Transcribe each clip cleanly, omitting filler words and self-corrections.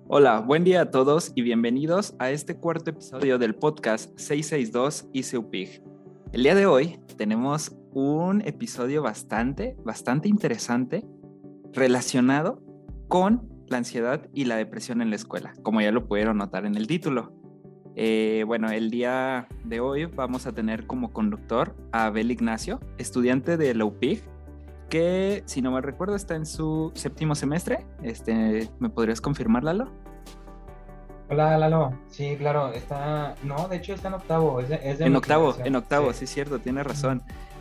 Hola, buen día a todos y bienvenidos a este cuarto episodio del podcast 662 ICUPIG. El día de hoy tenemos un episodio bastante interesante relacionado con la ansiedad y la depresión en la escuela, como ya lo pudieron notar en el título. El día de hoy vamos a tener como conductor a Abel Ignacio, estudiante de la UPIG, que si no me recuerdo está en su séptimo semestre. ¿Me podrías confirmar, Lalo? Hola, Lalo. Sí, claro, No, de hecho está en octavo, es de En mi octavo, generación. Sí. sí es cierto, tiene razón.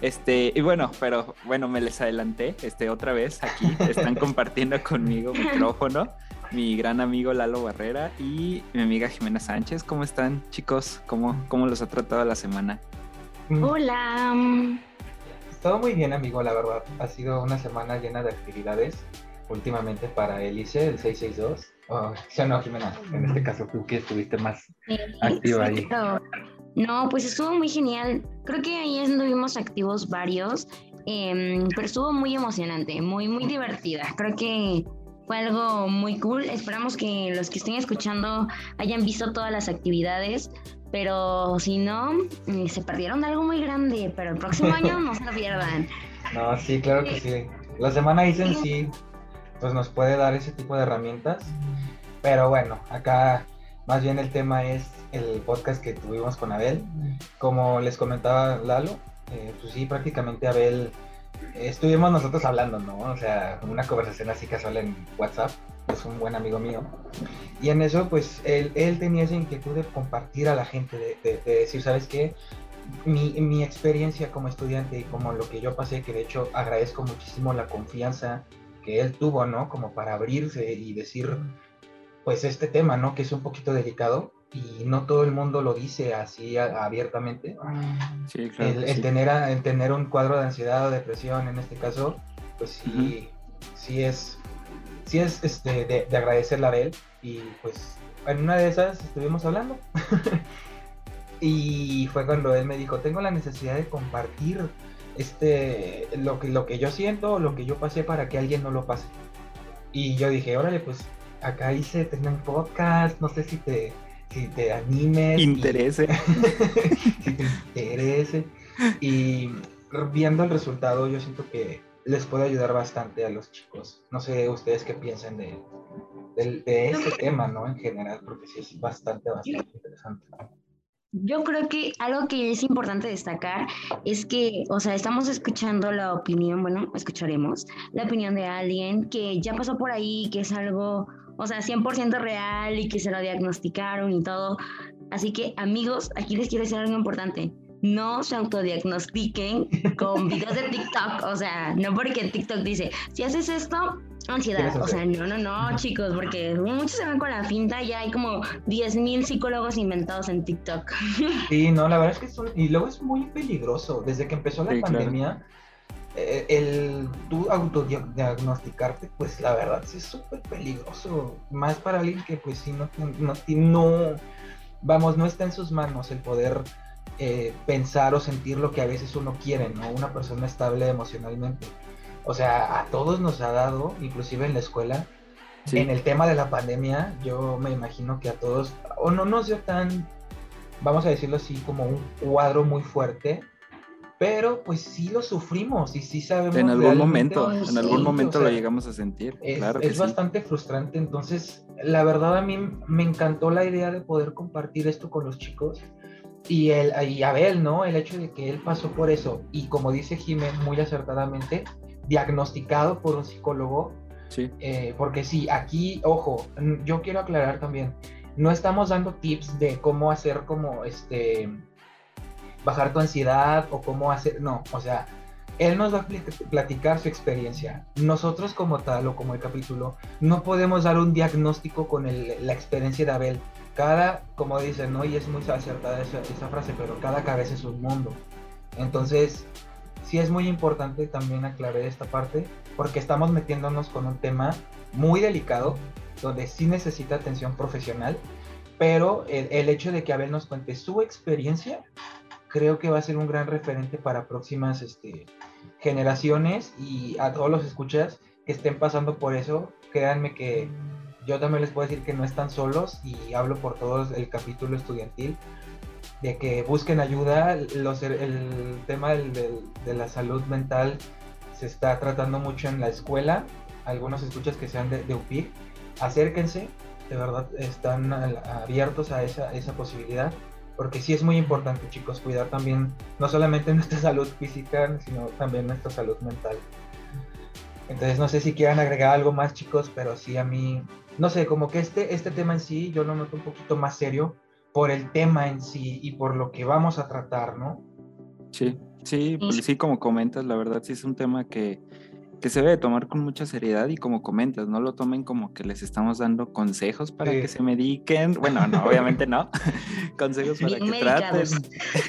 Pero bueno, me les adelanté, otra vez aquí están compartiendo conmigo micrófono mi gran amigo Lalo Barrera y mi amiga Jimena Sánchez. ¿Cómo están, chicos? ¿Cómo los ha tratado la semana? Mm, Hola. Todo muy bien, amigo, la verdad. Ha sido una semana llena de actividades últimamente para el ICE, el 662. Oh, sí, no, Jimena, en este caso tú que estuviste más activa Sí, ahí. claro. No, pues estuvo muy genial. Creo que ahí estuvimos activos varios, pero estuvo muy emocionante, muy divertida. Creo que fue algo muy cool. Esperamos que los que estén escuchando hayan visto todas las actividades, pero si no, se perdieron de algo muy grande, pero el próximo año no se lo pierdan. No, sí, claro que sí. La semana ICE en sí, pues nos puede dar ese tipo de herramientas. Pero bueno, acá más bien el tema es el podcast que tuvimos con Abel. Como les comentaba Lalo, pues sí, prácticamente Abel, estuvimos nosotros hablando, ¿no? O sea, una conversación así casual en WhatsApp, es un buen amigo mío. Y en eso, pues él tenía esa inquietud de compartir a la gente, de decir, ¿sabes qué? Mi experiencia como estudiante y como lo que yo pasé, que de hecho agradezco muchísimo la confianza que él tuvo, ¿no? Como para abrirse y decir pues este tema, ¿no? Que es un poquito delicado y no todo el mundo lo dice así abiertamente. Sí, claro que El sí. tener un cuadro de ansiedad o depresión en este caso, pues Ujú. sí es de agradecerle a Abel y pues en una de esas estuvimos hablando y fue cuando él me dijo, tengo la necesidad de compartir lo que yo siento, lo que yo pasé para que alguien no lo pase. Y yo dije, órale, pues acá hice, tengo un podcast, no sé si te animes y Interese. si te interese. Y viendo el resultado, yo siento que les puede ayudar bastante a los chicos. No sé ustedes qué piensan de este tema, ¿no? En general, porque sí es bastante interesante. Yo creo que algo que es importante destacar es que, o sea, estamos escuchando la opinión, bueno, escucharemos la opinión de alguien que ya pasó por ahí, que es algo, o sea, 100% real y que se lo diagnosticaron y todo. Así que, amigos, aquí les quiero decir algo importante. No se autodiagnostiquen con videos de TikTok, o sea, no porque TikTok dice, si haces esto, Tienes ansiedad, o sea, ansiedad. no, chicos, porque muchos se van con la finta, ya hay como 10,000 psicólogos inventados en TikTok. Sí, no, la verdad es que y luego es muy peligroso. Desde que empezó la Sí, claro. pandemia, el tú autodiagnosticarte, pues la verdad sí es súper peligroso. Más para alguien que pues sí vamos, no está en sus manos el poder pensar o sentir lo que a veces uno quiere, ¿no? Una persona estable emocionalmente. O sea, a todos nos ha dado, inclusive en la escuela, en Sí. el tema de la pandemia, yo me imagino que a todos, o no nos dio tan, vamos a decirlo así, como un cuadro muy fuerte, pero pues sí lo sufrimos y sí sabemos realmente Ay, En algún sí. sí, o momento lo sea, llegamos a sentir, es, claro que es sí. bastante frustrante. Entonces, la verdad a mí me encantó la idea de poder compartir esto con los chicos y Abel, ¿no? El hecho de que él pasó por eso y como dice Jiménez muy acertadamente, diagnosticado por un psicólogo, Sí. porque sí, aquí, ojo, yo quiero aclarar también, no estamos dando tips de cómo hacer como bajar tu ansiedad o cómo hacer, no, o sea, él nos va a platicar su experiencia. Nosotros como tal o como el capítulo, no podemos dar un diagnóstico con la experiencia de Abel. Como dicen, ¿no? Y es muy acertada esa frase, pero cada cabeza es un mundo. Entonces, sí es muy importante también aclarar esta parte, porque estamos metiéndonos con un tema muy delicado, donde sí necesita atención profesional, pero el hecho de que Abel nos cuente su experiencia creo que va a ser un gran referente para próximas generaciones y a todos los escuchas que estén pasando por eso, créanme que yo también les puedo decir que no están solos, y hablo por todos el capítulo estudiantil, de que busquen ayuda. El tema de la salud mental se está tratando mucho en la escuela. Algunos escuchas que sean de UPIC, acérquense, de verdad están abiertos a esa posibilidad, porque sí es muy importante, chicos, cuidar también no solamente nuestra salud física, sino también nuestra salud mental. Entonces no sé si quieran agregar algo más, chicos, pero sí, a mí, no sé, como que este tema en sí yo lo noto un poquito más serio por el tema en sí y por lo que vamos a tratar, ¿no? Sí, sí, Sí. pues sí, como comentas, la verdad sí es un tema que se debe de tomar con mucha seriedad y como comentas, no lo tomen como que les estamos dando consejos para que Sí. se mediquen. Bueno, no, obviamente no. Consejos para Bien que traten, medicados.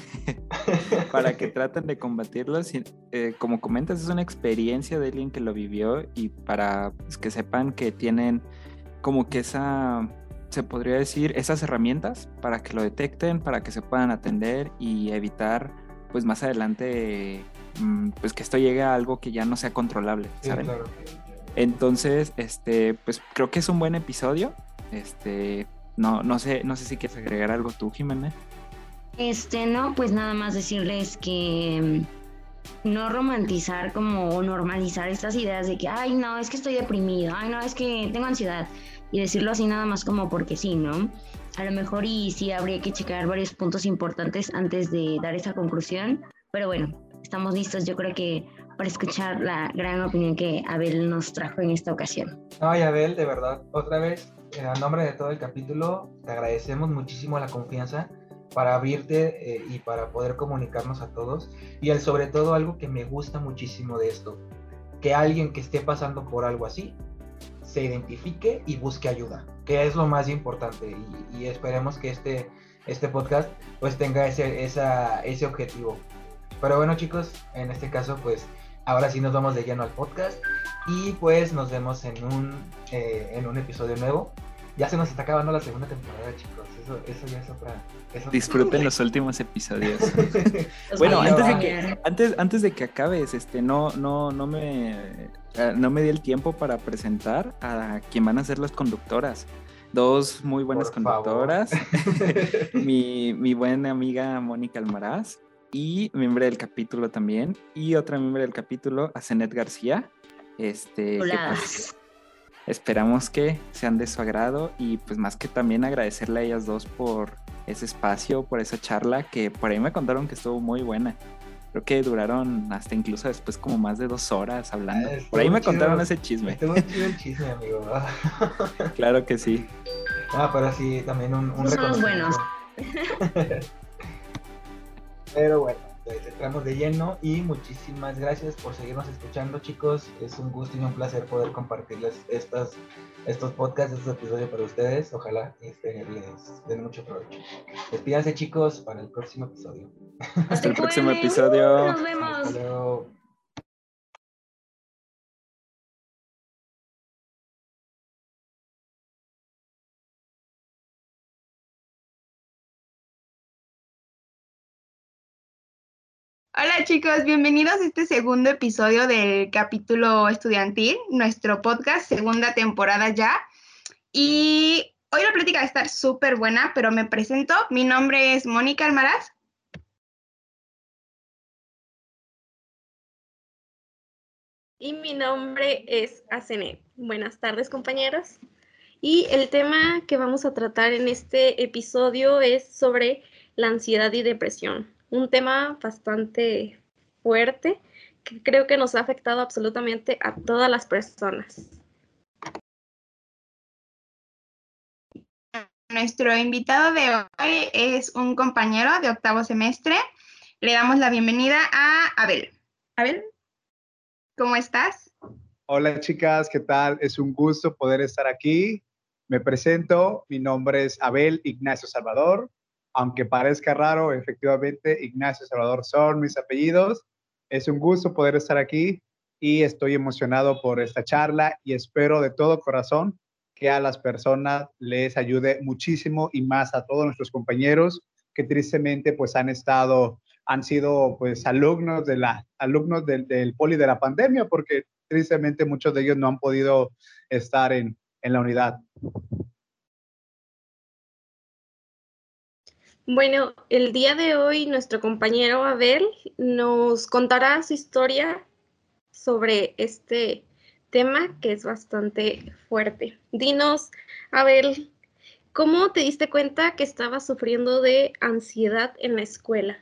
para que traten de combatirlos. Y, como comentas, es una experiencia de alguien que lo vivió y para pues, que sepan que tienen como que se podría decir, esas herramientas para que lo detecten, para que se puedan atender y evitar, pues más adelante, pues que esto llegue a algo que ya no sea controlable, Sí, ¿saben? claro. Entonces, pues creo que es un buen episodio. No sé si quieres agregar algo tú, Jimena. No, pues nada más decirles que no romantizar como o normalizar estas ideas de que, ay, no, es que estoy deprimido, ay, no, es que tengo ansiedad, y decirlo así nada más como porque sí, ¿no? A lo mejor y sí habría que checar varios puntos importantes antes de dar esa conclusión, pero bueno, estamos listos, yo creo que para escuchar la gran opinión que Abel nos trajo en esta ocasión. No, y Abel, de verdad, otra vez, a nombre de todo el capítulo, te agradecemos muchísimo la confianza para abrirte y para poder comunicarnos a todos. Y sobre todo algo que me gusta muchísimo de esto, que alguien que esté pasando por algo así se identifique y busque ayuda, que es lo más importante. Y esperemos que este podcast pues tenga ese objetivo. Pero bueno, chicos, en este caso pues ahora sí nos vamos de lleno al podcast y pues nos vemos en un episodio nuevo. Ya se nos está acabando la segunda temporada, chicos. Eso ya es otra. Disfruten los últimos episodios. Los Bueno, voy a antes de extrañar. antes de que acabes, no me di el tiempo para presentar a quien van a ser las conductoras. Dos muy buenas Por favor. conductoras. Mi buena amiga Mónica Almaraz y miembro del capítulo también. Y otra miembro del capítulo, Azenet García. Que pues esperamos que sean de su agrado y pues más que también agradecerle a ellas dos por ese espacio, por esa charla que por ahí me contaron que estuvo muy buena. Creo que duraron hasta incluso después como más de 2 horas hablando. Por ahí me contaron ese chisme. Estuvo chido el chisme, amigo. Claro que sí. Pero sí, también un Esos son los buenos. Pero bueno, pues entramos de lleno y muchísimas gracias por seguirnos escuchando, chicos. Es un gusto y un placer poder compartirles estos podcasts, estos episodios para ustedes. Ojalá les den mucho provecho. Despídanse, chicos, para el próximo episodio. Hasta el próximo TQM. episodio. Nos vemos. Hasta luego. Hola chicos, bienvenidos a este segundo episodio del capítulo estudiantil, nuestro podcast, segunda temporada ya. Y hoy la plática va a estar súper buena, pero me presento. Mi nombre es Mónica Almaraz. Y mi nombre es Azenet. Buenas tardes, compañeros. Y el tema que vamos a tratar en este episodio es sobre la ansiedad y depresión. Un tema bastante fuerte que creo que nos ha afectado absolutamente a todas las personas. Nuestro invitado de hoy es un compañero de octavo semestre. Le damos la bienvenida a Abel. Abel, ¿cómo estás? Hola chicas, ¿qué tal? Es un gusto poder estar aquí. Me presento, mi nombre es Abel Ignacio Salvador. Aunque parezca raro, efectivamente Ignacio Salvador son mis apellidos. Es un gusto poder estar aquí y estoy emocionado por esta charla y espero de todo corazón que a las personas les ayude muchísimo y más a todos nuestros compañeros que tristemente pues han sido pues alumnos del poli de la pandemia porque tristemente muchos de ellos no han podido estar en la unidad. Bueno, el día de hoy nuestro compañero Abel nos contará su historia sobre este tema que es bastante fuerte. Dinos, Abel, ¿cómo te diste cuenta que estabas sufriendo de ansiedad en la escuela?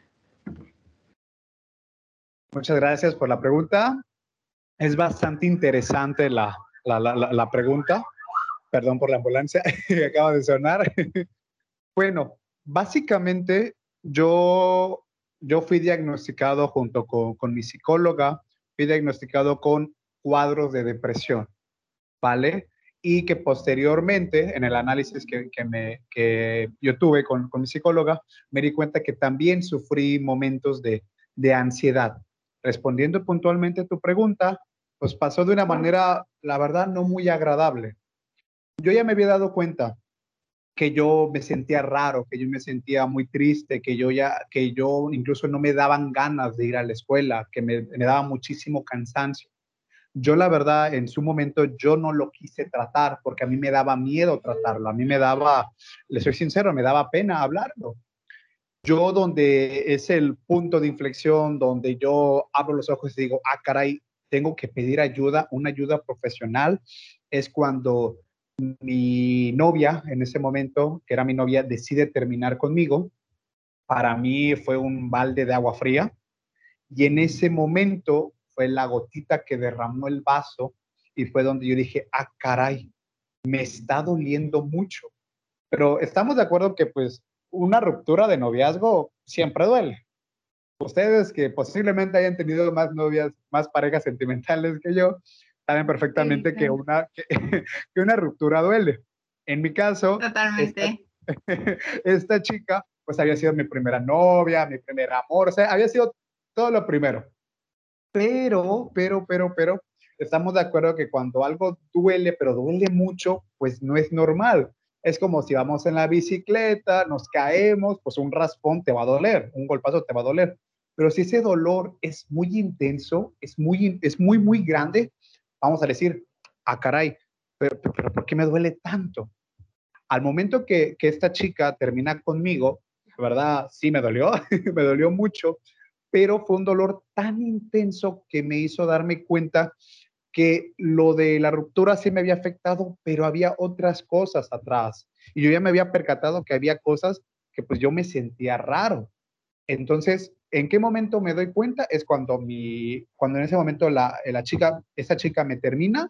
Muchas gracias por la pregunta. Es bastante interesante la pregunta. Perdón por la ambulancia que acaba de sonar. Bueno, básicamente yo fui diagnosticado junto con mi psicóloga, fui diagnosticado con cuadros de depresión, ¿vale? Y que posteriormente, en el análisis que yo tuve con mi psicóloga, me di cuenta que también sufrí momentos de ansiedad. Respondiendo puntualmente a tu pregunta, pues pasó de una manera, la verdad, no muy agradable. Yo ya me había dado cuenta que yo me sentía raro, que yo me sentía muy triste, que yo incluso no me daban ganas de ir a la escuela, que me daba muchísimo cansancio. Yo la verdad, en su momento, yo no lo quise tratar porque a mí me daba miedo tratarlo, a mí me daba, le soy sincero, me daba pena hablarlo. Yo donde es el punto de inflexión, donde yo abro los ojos y digo, ah, caray, tengo que pedir ayuda, una ayuda profesional, es cuando mi novia, en ese momento, que era mi novia, decide terminar conmigo. Para mí fue un balde de agua fría y en ese momento fue la gotita que derramó el vaso y fue donde yo dije, ah, caray, me está doliendo mucho. Pero estamos de acuerdo que pues una ruptura de noviazgo siempre duele. Ustedes que posiblemente hayan tenido más novias, más parejas sentimentales que yo, saben perfectamente Sí, que claro. que una ruptura duele. En mi caso, Totalmente. esta chica, pues había sido mi primera novia, mi primer amor, o sea, había sido todo lo primero. Pero, estamos de acuerdo que cuando algo duele, pero duele mucho, pues no es normal. Es como si vamos en la bicicleta, nos caemos, pues un raspón te va a doler, un golpazo te va a doler. Pero si ese dolor es muy intenso, muy grande, vamos a decir, ah, caray, pero ¿por qué me duele tanto? Al momento que esta chica termina conmigo, la verdad, sí me dolió, me dolió mucho, pero fue un dolor tan intenso que me hizo darme cuenta que lo de la ruptura sí me había afectado, pero había otras cosas atrás. Y yo ya me había percatado que había cosas que pues yo me sentía raro. Entonces, ¿en qué momento me doy cuenta? Es cuando en ese momento esa chica me termina,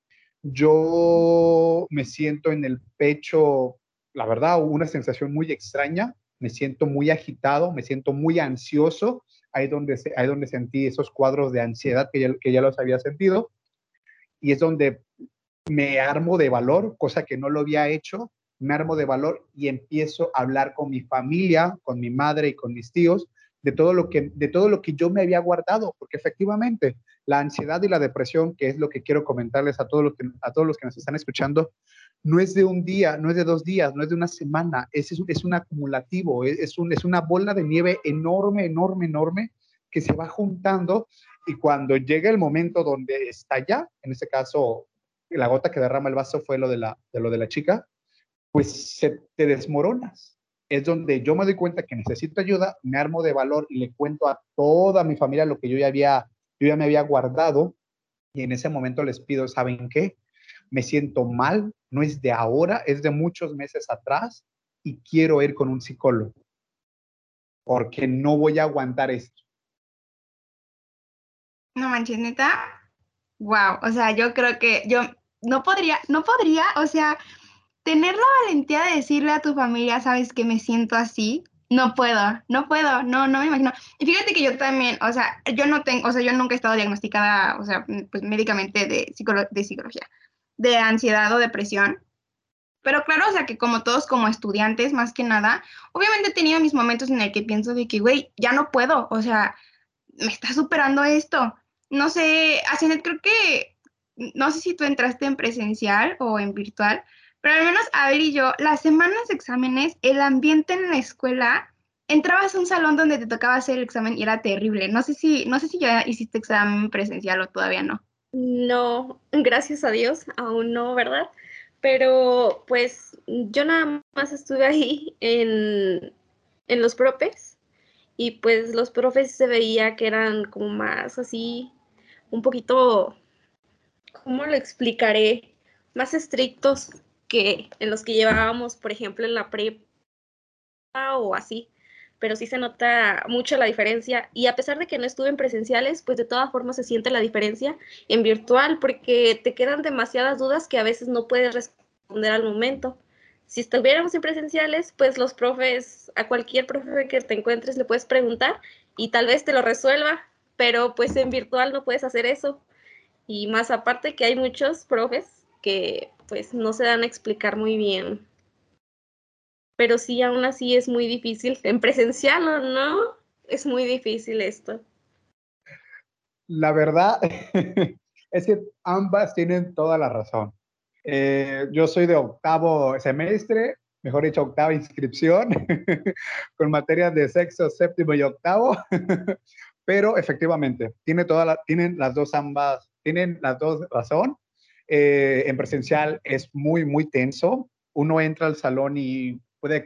yo me siento en el pecho, la verdad, una sensación muy extraña, me siento muy agitado, me siento muy ansioso, ahí donde sentí esos cuadros de ansiedad que ya los había sentido, y es donde me armo de valor, cosa que no lo había hecho, me armo de valor y empiezo a hablar con mi familia, con mi madre y con mis tíos de todo lo que yo me había guardado, porque efectivamente la ansiedad y la depresión, que es lo que quiero comentarles a todos los que nos están escuchando, no es de un día, no es de 2 días, no es de una semana, es un acumulativo, es una bola de nieve enorme, enorme, enorme, que se va juntando y cuando llega el momento donde estalla, en este caso la gota que derrama el vaso fue lo de la chica, pues te desmoronas. Es donde yo me doy cuenta que necesito ayuda, me armo de valor y le cuento a toda mi familia lo que yo ya me había guardado y en ese momento les pido, ¿saben qué? Me siento mal, no es de ahora, es de muchos meses atrás y quiero ir con un psicólogo porque no voy a aguantar esto. No manches, neta. Wow. O sea, yo creo que yo no podría, o sea, tener la valentía de decirle a tu familia, sabes que me siento así. No puedo, no me imagino. Y fíjate que yo también, o sea, yo no tengo, o sea, yo nunca he estado diagnosticada, o sea, pues médicamente de psicología, de ansiedad o depresión. Pero claro, o sea, que como todos como estudiantes, más que nada, obviamente he tenido mis momentos en el que pienso de que, güey, ya no puedo, o sea, me está superando esto. No sé, Asinet, creo que, no sé si tú entraste en presencial o en virtual, pero al menos Abel y yo, las semanas de exámenes, el ambiente en la escuela, entrabas a un salón donde te tocaba hacer el examen y era terrible. No sé si ya hiciste examen presencial o todavía no. No, gracias a Dios, aún no, ¿verdad? pero pues yo nada más estuve ahí en los propes y pues los profes se veía que eran como más así, un poquito, ¿cómo lo explicaré? Más estrictos que en los que llevábamos, por ejemplo, en la prepa o así, pero sí se nota mucho la diferencia y a pesar de que no estuve en presenciales, pues de todas formas se siente la diferencia en virtual porque te quedan demasiadas dudas que a veces no puedes responder al momento. Si estuviéramos en presenciales, pues los profes, a cualquier profe que te encuentres le puedes preguntar y tal vez te lo resuelva, pero pues en virtual no puedes hacer eso. Y más aparte que hay muchos profes que pues no se dan a explicar muy bien, pero sí, aún así es muy difícil. En presencial o no, es muy difícil esto. La verdad es que ambas tienen toda la razón. Yo soy de octavo semestre, mejor dicho, octava inscripción, con materias de sexto, séptimo y octavo, pero efectivamente, tienen las dos ambas, tienen las dos razón. En presencial es muy, muy tenso. Uno entra al salón y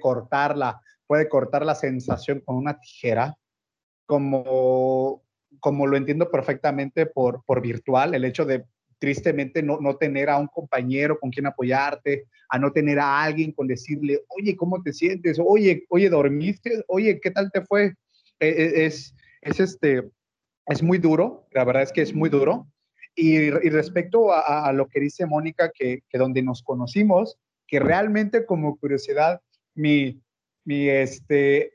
puede cortar la sensación con una tijera, como, como lo entiendo perfectamente por virtual, el hecho de tristemente no tener a un compañero con quien apoyarte, a no tener a alguien con decirle, oye, ¿cómo te sientes? Oye, ¿dormiste? Oye, ¿qué tal te fue? Es, este, es muy duro, la verdad es que es muy duro. Y respecto a lo que dice Mónica, que donde nos conocimos, que realmente como curiosidad, mi, mi, este,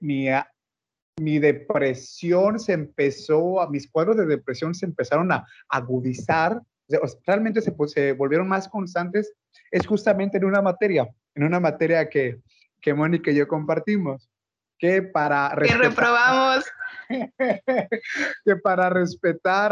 mi depresión mis cuadros de depresión se empezaron a agudizar, realmente se volvieron más constantes, es justamente en una materia que Mónica y yo compartimos, que para Que respetar, reprobamos. que para respetar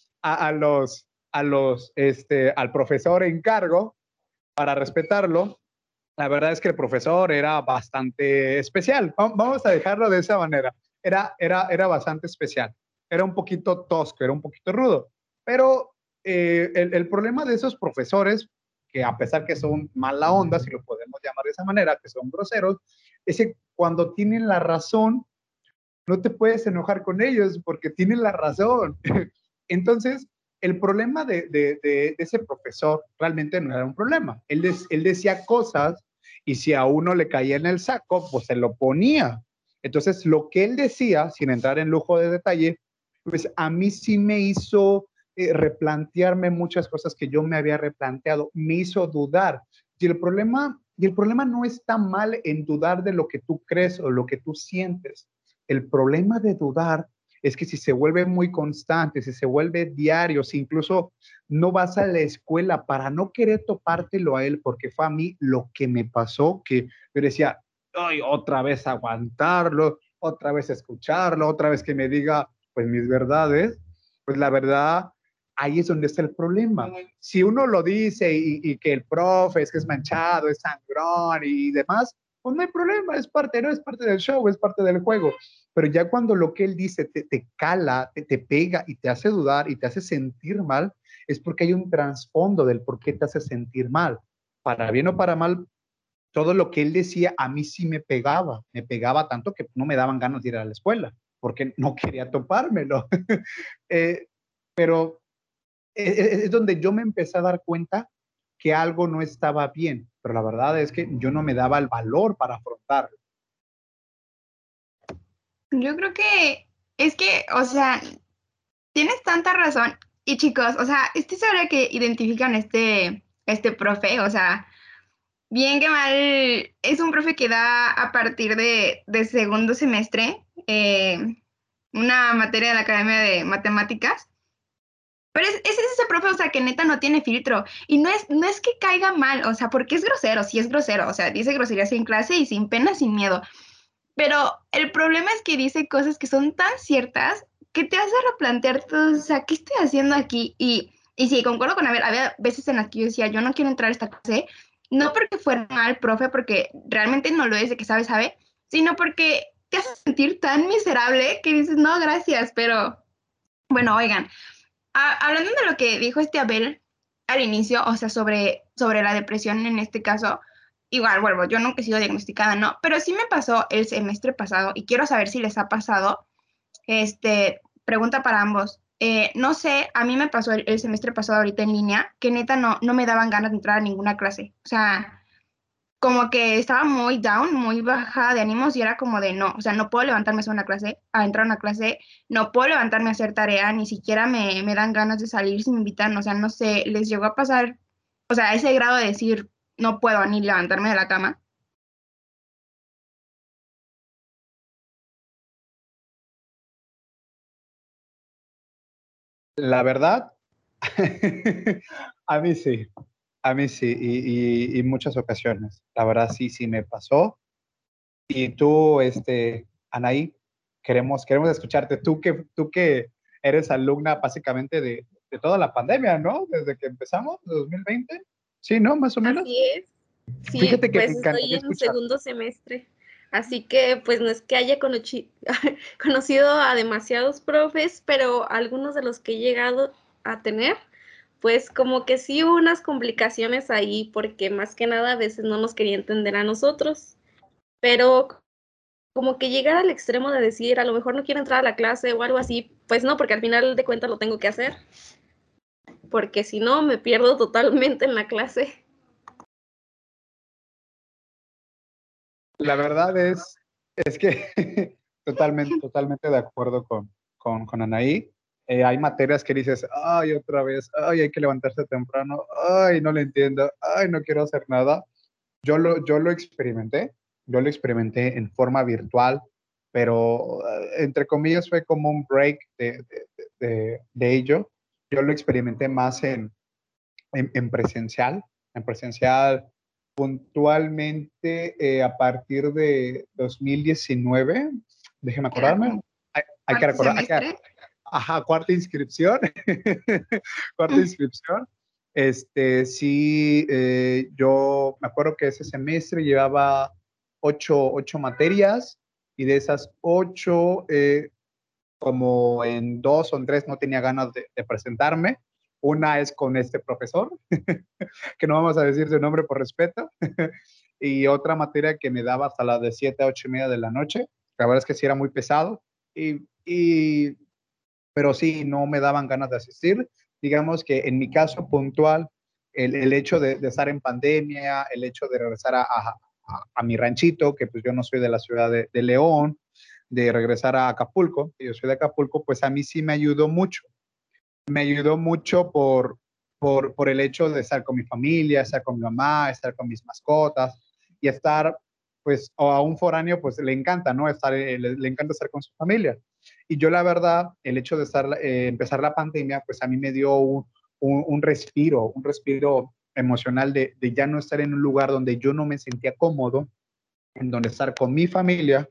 al profesor en cargo, para respetarlo, la verdad es que el profesor era bastante especial. Vamos a dejarlo de esa manera. Era bastante especial. Era un poquito tosco, era un poquito rudo. Pero el problema de esos profesores, que a pesar que son mala onda, si lo podemos llamar de esa manera, que son groseros, es que cuando tienen la razón, no te puedes enojar con ellos porque tienen la razón. Entonces, el problema de ese profesor realmente no era un problema. Él decía cosas y si a uno le caía en el saco, pues se lo ponía. Entonces, lo que él decía, sin entrar en lujo de detalle, pues a mí sí me hizo replantearme muchas cosas que yo me había replanteado, me hizo dudar. Y el problema no está mal en dudar de lo que tú crees o lo que tú sientes. El problema de dudar es que si se vuelve muy constante, si se vuelve diario, si incluso no vas a la escuela para no querer topártelo a él, porque fue a mí lo que me pasó, que yo decía, ay, otra vez aguantarlo, otra vez escucharlo, otra vez que me diga, pues mis verdades, pues la verdad, ahí es donde está el problema. Si uno lo dice y que el profe es que es manchado, es sangrón y demás, pues no hay problema, no es parte del show, es parte del juego. Pero ya cuando lo que él dice te cala, te pega y te hace dudar y te hace sentir mal, es porque hay un trasfondo del por qué te hace sentir mal. Para bien o para mal, todo lo que él decía a mí sí me pegaba tanto que no me daban ganas de ir a la escuela, porque no quería topármelo. eh, pero es donde yo me empecé a dar cuenta que algo no estaba bien, pero la verdad es que yo no me daba el valor para afrontarlo. Yo creo que es que, o sea, tienes tanta razón. Y chicos, o sea, estoy segura que identifican este profe, o sea, bien que mal, es un profe que da a partir de segundo semestre una materia de la Academia de Matemáticas. Pero es ese profe, o sea, que neta no tiene filtro. Y no es que caiga mal, o sea, porque es grosero, sí es grosero, o sea, dice groserías sin clase y sin pena, sin miedo. Pero el problema es que dice cosas que son tan ciertas que te hace replantear todo, o sea, ¿qué estoy haciendo aquí? Y sí, concuerdo con Abel, había veces en las que yo decía, yo no quiero entrar a esta clase, no porque fuera mal profe, porque realmente no lo es de que sabe, sino porque te hace sentir tan miserable que dices, no, gracias, pero bueno, oigan, hablando de lo que dijo Abel al inicio, o sea, sobre sobre la depresión en este caso. Igual, vuelvo, yo nunca he sido diagnosticada, ¿no? Pero sí me pasó el semestre pasado y quiero saber si les ha pasado. Pregunta para ambos. No sé, a mí me pasó el semestre pasado ahorita en línea, que neta no me daban ganas de entrar a ninguna clase. O sea, como que estaba muy down, muy bajada de ánimos y era como de no, o sea, no puedo levantarme a hacer una clase, a entrar a una clase, no puedo levantarme a hacer tarea, ni siquiera me dan ganas de salir si me invitan, o sea, no sé, les llegó a pasar, o sea, a ese grado de decir no puedo ni levantarme de la cama. La verdad, a mí sí, y muchas ocasiones. La verdad sí me pasó. Y tú, Anaí, queremos escucharte. Tú que eres alumna básicamente de toda la pandemia, ¿no? Desde que empezamos, 2020. Sí, ¿no? Más o menos. Así es. Sí, Fíjate que me pues estoy encantaría en escuchar. segundo semestre, así que pues no es que haya conocido a demasiados profes, pero algunos de los que he llegado a tener, pues como que sí hubo unas complicaciones ahí, porque más que nada a veces no nos quería entender a nosotros, pero como que llegar al extremo de decir, a lo mejor no quiero entrar a la clase o algo así, pues no, porque al final de cuentas lo tengo que hacer, porque si no me pierdo totalmente en la clase. La verdad es que totalmente de acuerdo con Anaí. Hay materias que dices, ay, otra vez, ay, hay que levantarse temprano, ay, no le entiendo, ay, no quiero hacer nada. Yo lo experimenté en forma virtual, pero entre comillas fue como un break de ello. Yo lo experimenté más en presencial, en presencial puntualmente a partir de 2019, déjeme Que era acordarme, como hay que cuarto recordar, semestre. ajá, cuarta inscripción, cuarta inscripción. Sí, yo me acuerdo que ese semestre llevaba ocho materias y de esas ocho, como en dos o en tres no tenía ganas de presentarme. Una es con este profesor, que no vamos a decir su nombre por respeto, y otra materia que me daba hasta las de 7 a 8 y media de la noche. La verdad es que sí era muy pesado, y pero sí, no me daban ganas de asistir. Digamos que en mi caso puntual, el hecho de estar en pandemia, el hecho de regresar a mi ranchito, que pues yo no soy de la ciudad de León, de regresar a Acapulco, que yo soy de Acapulco, pues a mí sí me ayudó mucho. Me ayudó mucho por el hecho de estar con mi familia, estar con mi mamá, estar con mis mascotas y estar, pues, o a un foráneo, pues le encanta, ¿no? Le encanta estar con su familia. Y yo, la verdad, el hecho de empezar la pandemia, pues a mí me dio un respiro emocional de ya no estar en un lugar donde yo no me sentía cómodo, en donde estar con mi familia,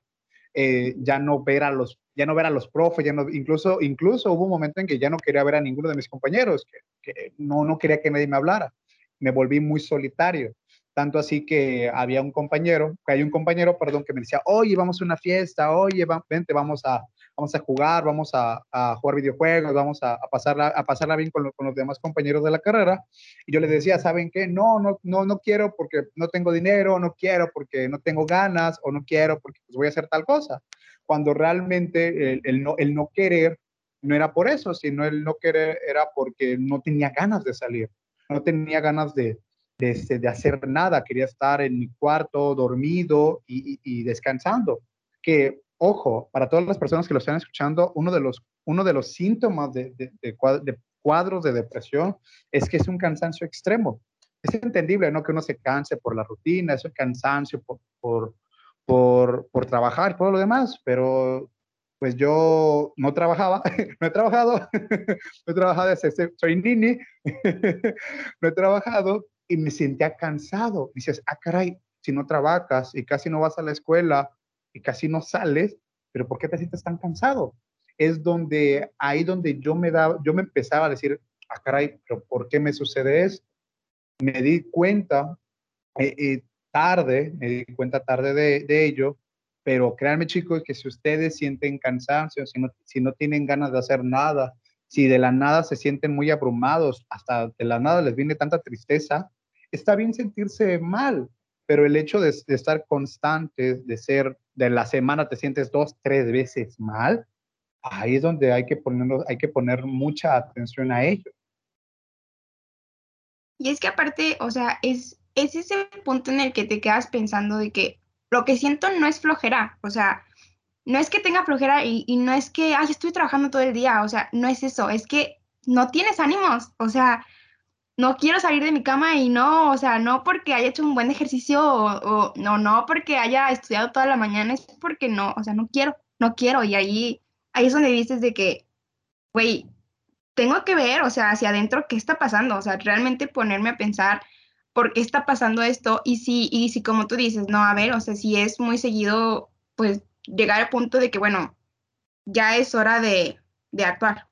ya no ver a los profes, incluso hubo un momento en que ya no quería ver a ninguno de mis compañeros, que no quería que nadie me hablara. Me volví muy solitario. Tanto así que hay un compañero, perdón, que me decía, oye, vamos a una fiesta, oye, vente, vamos a jugar, a jugar videojuegos, a pasarla bien con los demás compañeros de la carrera. Y yo les decía, ¿saben qué? No quiero porque no tengo dinero, no quiero porque no tengo ganas, o no quiero porque pues, voy a hacer tal cosa. Cuando realmente el no querer no era por eso, sino el no querer era porque no tenía ganas de salir, no tenía ganas de hacer nada, quería estar en mi cuarto dormido y descansando. Que, ojo, para todas las personas que lo están escuchando, uno de los síntomas de cuadros de depresión es que es un cansancio extremo. Es entendible, ¿no? Que uno se canse por la rutina, es un cansancio por trabajar y por lo demás, pero pues yo no trabajaba, no he trabajado, no he trabajado soy nini, no he trabajado y me sentía cansado. Dices, ah, caray, si no trabajas y casi no vas a la escuela y casi no sales, pero ¿por qué te sientes tan cansado? Ahí donde yo me empezaba a decir, ah, caray, pero ¿por qué me sucede esto? Me di cuenta eh, eh, me di cuenta tarde de ello, pero créanme chicos que si ustedes sienten cansancio, si no tienen ganas de hacer nada, si de la nada se sienten muy abrumados, hasta de la nada les viene tanta tristeza, está bien sentirse mal, pero el hecho de estar constante, de la semana te sientes 2, 3 veces mal, ahí es donde hay que poner mucha atención a ello. Y es que aparte, o sea, es ese punto en el que te quedas pensando de que lo que siento no es flojera, o sea, no es que tenga flojera y no es que, ay, estoy trabajando todo el día, o sea, no es eso, es que no tienes ánimos, o sea, no quiero salir de mi cama y no, o sea, no porque haya hecho un buen ejercicio o no porque haya estudiado toda la mañana, es porque no, o sea, no quiero, y ahí es donde dices de que, güey, tengo que ver, o sea, hacia adentro qué está pasando, o sea, realmente ponerme a pensar por qué está pasando esto y si como tú dices, no, a ver, o sea, si es muy seguido, pues llegar al punto de que, bueno, ya es hora de actuar.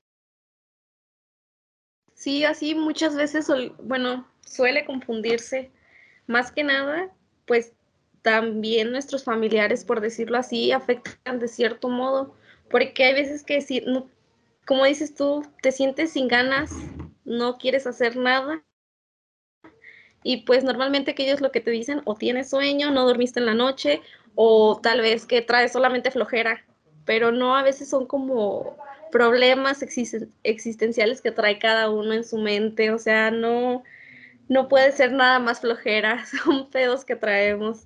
Sí, así muchas veces, bueno, suele confundirse. Más que nada, pues también nuestros familiares, por decirlo así, afectan de cierto modo, porque hay veces que si, como dices tú, te sientes sin ganas, no quieres hacer nada y pues normalmente que ellos lo que te dicen o tienes sueño, no dormiste en la noche o tal vez que traes solamente flojera, pero no, a veces son como problemas existenciales que trae cada uno en su mente, o sea, no puede ser nada más flojera, son pedos que traemos.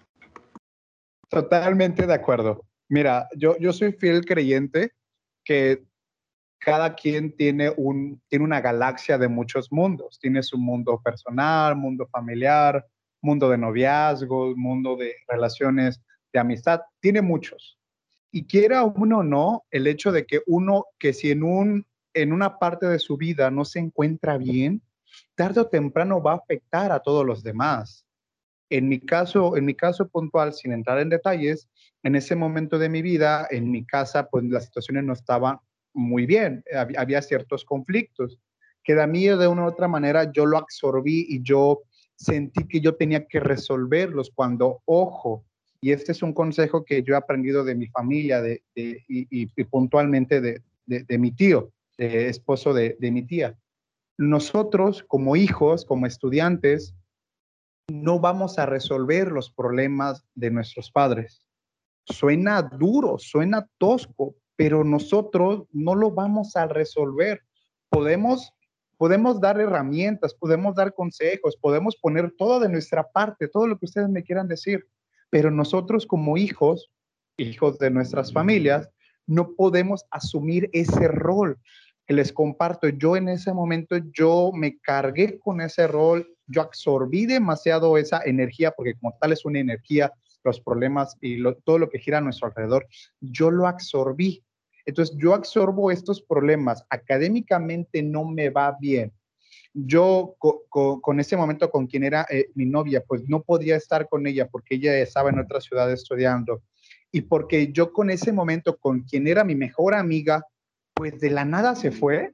Totalmente de acuerdo. Mira, yo soy fiel creyente que cada quien tiene una galaxia de muchos mundos. Tiene su mundo personal, mundo familiar, mundo de noviazgos, mundo de relaciones de amistad. Tiene muchos. Y quiera uno o no, el hecho de que si en una parte de su vida no se encuentra bien, tarde o temprano va a afectar a todos los demás. En mi caso puntual, sin entrar en detalles, en ese momento de mi vida, en mi casa, pues las situaciones no estaban muy bien. Había ciertos conflictos que de mí de una u otra manera yo lo absorbí y yo sentí que yo tenía que resolverlos cuando, ojo, y este es un consejo que yo he aprendido de mi familia y puntualmente de mi tío, de esposo de mi tía. Nosotros como hijos, como estudiantes, no vamos a resolver los problemas de nuestros padres. Suena duro, suena tosco, pero nosotros no lo vamos a resolver. Podemos, podemos dar herramientas, podemos dar consejos, podemos poner todo de nuestra parte, todo lo que ustedes me quieran decir, pero nosotros como hijos, hijos de nuestras familias, no podemos asumir ese rol que les comparto. Yo en ese momento, yo me cargué con ese rol, yo absorbí demasiado esa energía, porque como tal es una energía, los problemas y todo lo que gira a nuestro alrededor, yo lo absorbí. Entonces, yo absorbo estos problemas, académicamente no me va bien. Yo con ese momento con quien era mi novia, pues no podía estar con ella porque ella estaba en otra ciudad estudiando. Y porque yo con ese momento con quien era mi mejor amiga, pues de la nada se fue,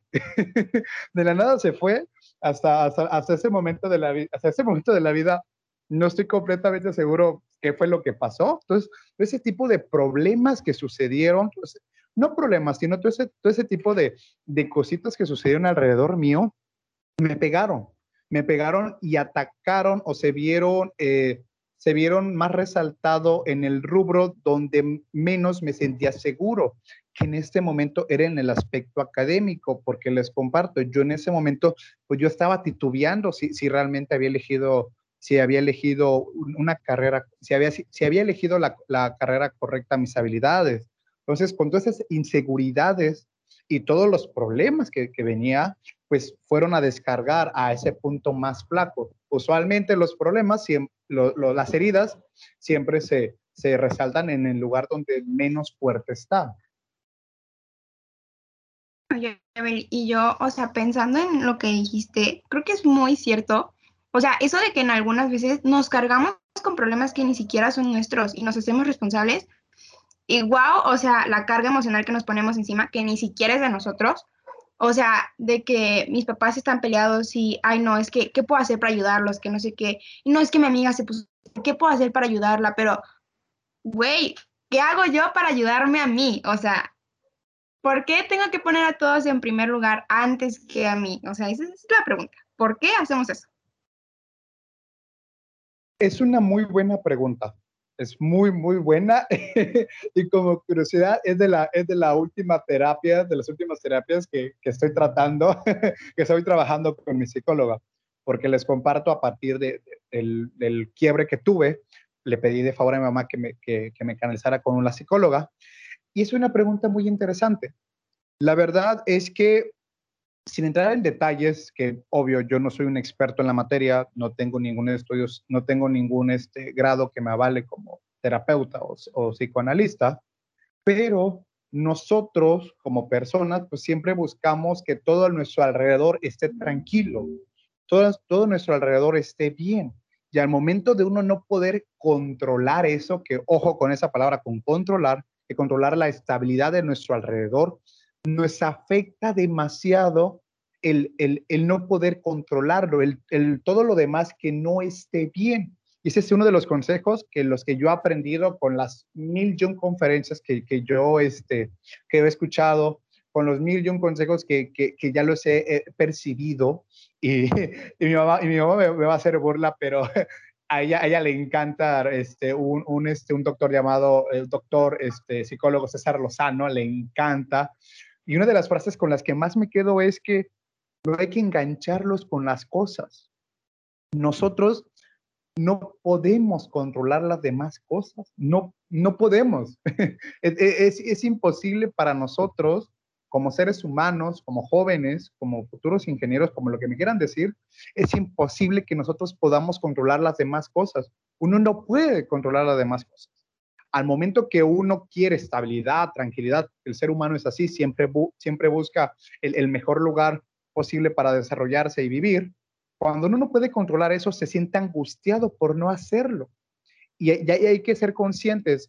de la nada se fue hasta ese momento de la vida, hasta ese momento de la vida, no estoy completamente seguro qué fue lo que pasó. Entonces, ese tipo de problemas que sucedieron, pues, no problemas, sino todo ese tipo de cositas que sucedieron alrededor mío, me pegaron y atacaron o se vieron más resaltado en el rubro donde menos me sentía seguro, que en este momento era en el aspecto académico, porque les comparto, yo en ese momento, pues yo estaba titubeando si realmente había elegido, si había elegido una carrera, si había elegido la carrera correcta a mis habilidades. Entonces, con todas esas inseguridades y todos los problemas que venía, pues fueron a descargar a ese punto más flaco. Usualmente los problemas, las heridas, siempre se resaltan en el lugar donde menos fuerte está. Oye, Abel, y yo, o sea, pensando en lo que dijiste, creo que es muy cierto. O sea, eso de que en algunas veces nos cargamos con problemas que ni siquiera son nuestros y nos hacemos responsables. Y wow, o sea, la carga emocional que nos ponemos encima, que ni siquiera es de nosotros. O sea, de que mis papás están peleados y, ay, no, es que, ¿qué puedo hacer para ayudarlos? Que no sé qué. Y no es que mi amiga se puso, ¿qué puedo hacer para ayudarla? Pero, güey, ¿qué hago yo para ayudarme a mí? O sea, ¿por qué tengo que poner a todos en primer lugar antes que a mí? O sea, esa es la pregunta. ¿Por qué hacemos eso? Es una muy buena pregunta. Es muy, muy buena. Y como curiosidad, es de la última terapia, de las últimas terapias que estoy tratando, que estoy trabajando con mi psicóloga, porque les comparto a partir del quiebre que tuve. Le pedí de favor a mi mamá que me canalizara con una psicóloga. Y es una pregunta muy interesante. La verdad es que, sin entrar en detalles, que obvio yo no soy un experto en la materia, no tengo ningún estudio, no tengo ningún grado que me avale como terapeuta o psicoanalista, pero nosotros como personas pues siempre buscamos que todo a nuestro alrededor esté tranquilo, todo a nuestro alrededor esté bien. Y al momento de uno no poder controlar eso, que ojo con esa palabra, con controlar, que controlar la estabilidad de nuestro alrededor, nos afecta demasiado el no poder controlarlo, todo lo demás que no esté bien. Y ese es uno de los consejos que los que yo he aprendido con las 1.000 conferencias que yo que he escuchado, con los 1.000 consejos que ya los he percibido. Y, y mi mamá me va a hacer burla, pero a ella le encanta un doctor llamado, el doctor psicólogo César Lozano, le encanta. Y una de las frases con las que más me quedo es que no hay que engancharlos con las cosas. Nosotros no podemos controlar las demás cosas, no podemos. Es imposible para nosotros, como seres humanos, como jóvenes, como futuros ingenieros, como lo que me quieran decir, es imposible que nosotros podamos controlar las demás cosas. Uno no puede controlar las demás cosas. Al momento que uno quiere estabilidad, tranquilidad, el ser humano es así, siempre busca el mejor lugar posible para desarrollarse y vivir. Cuando uno no puede controlar eso, se siente angustiado por no hacerlo. Y hay que ser conscientes,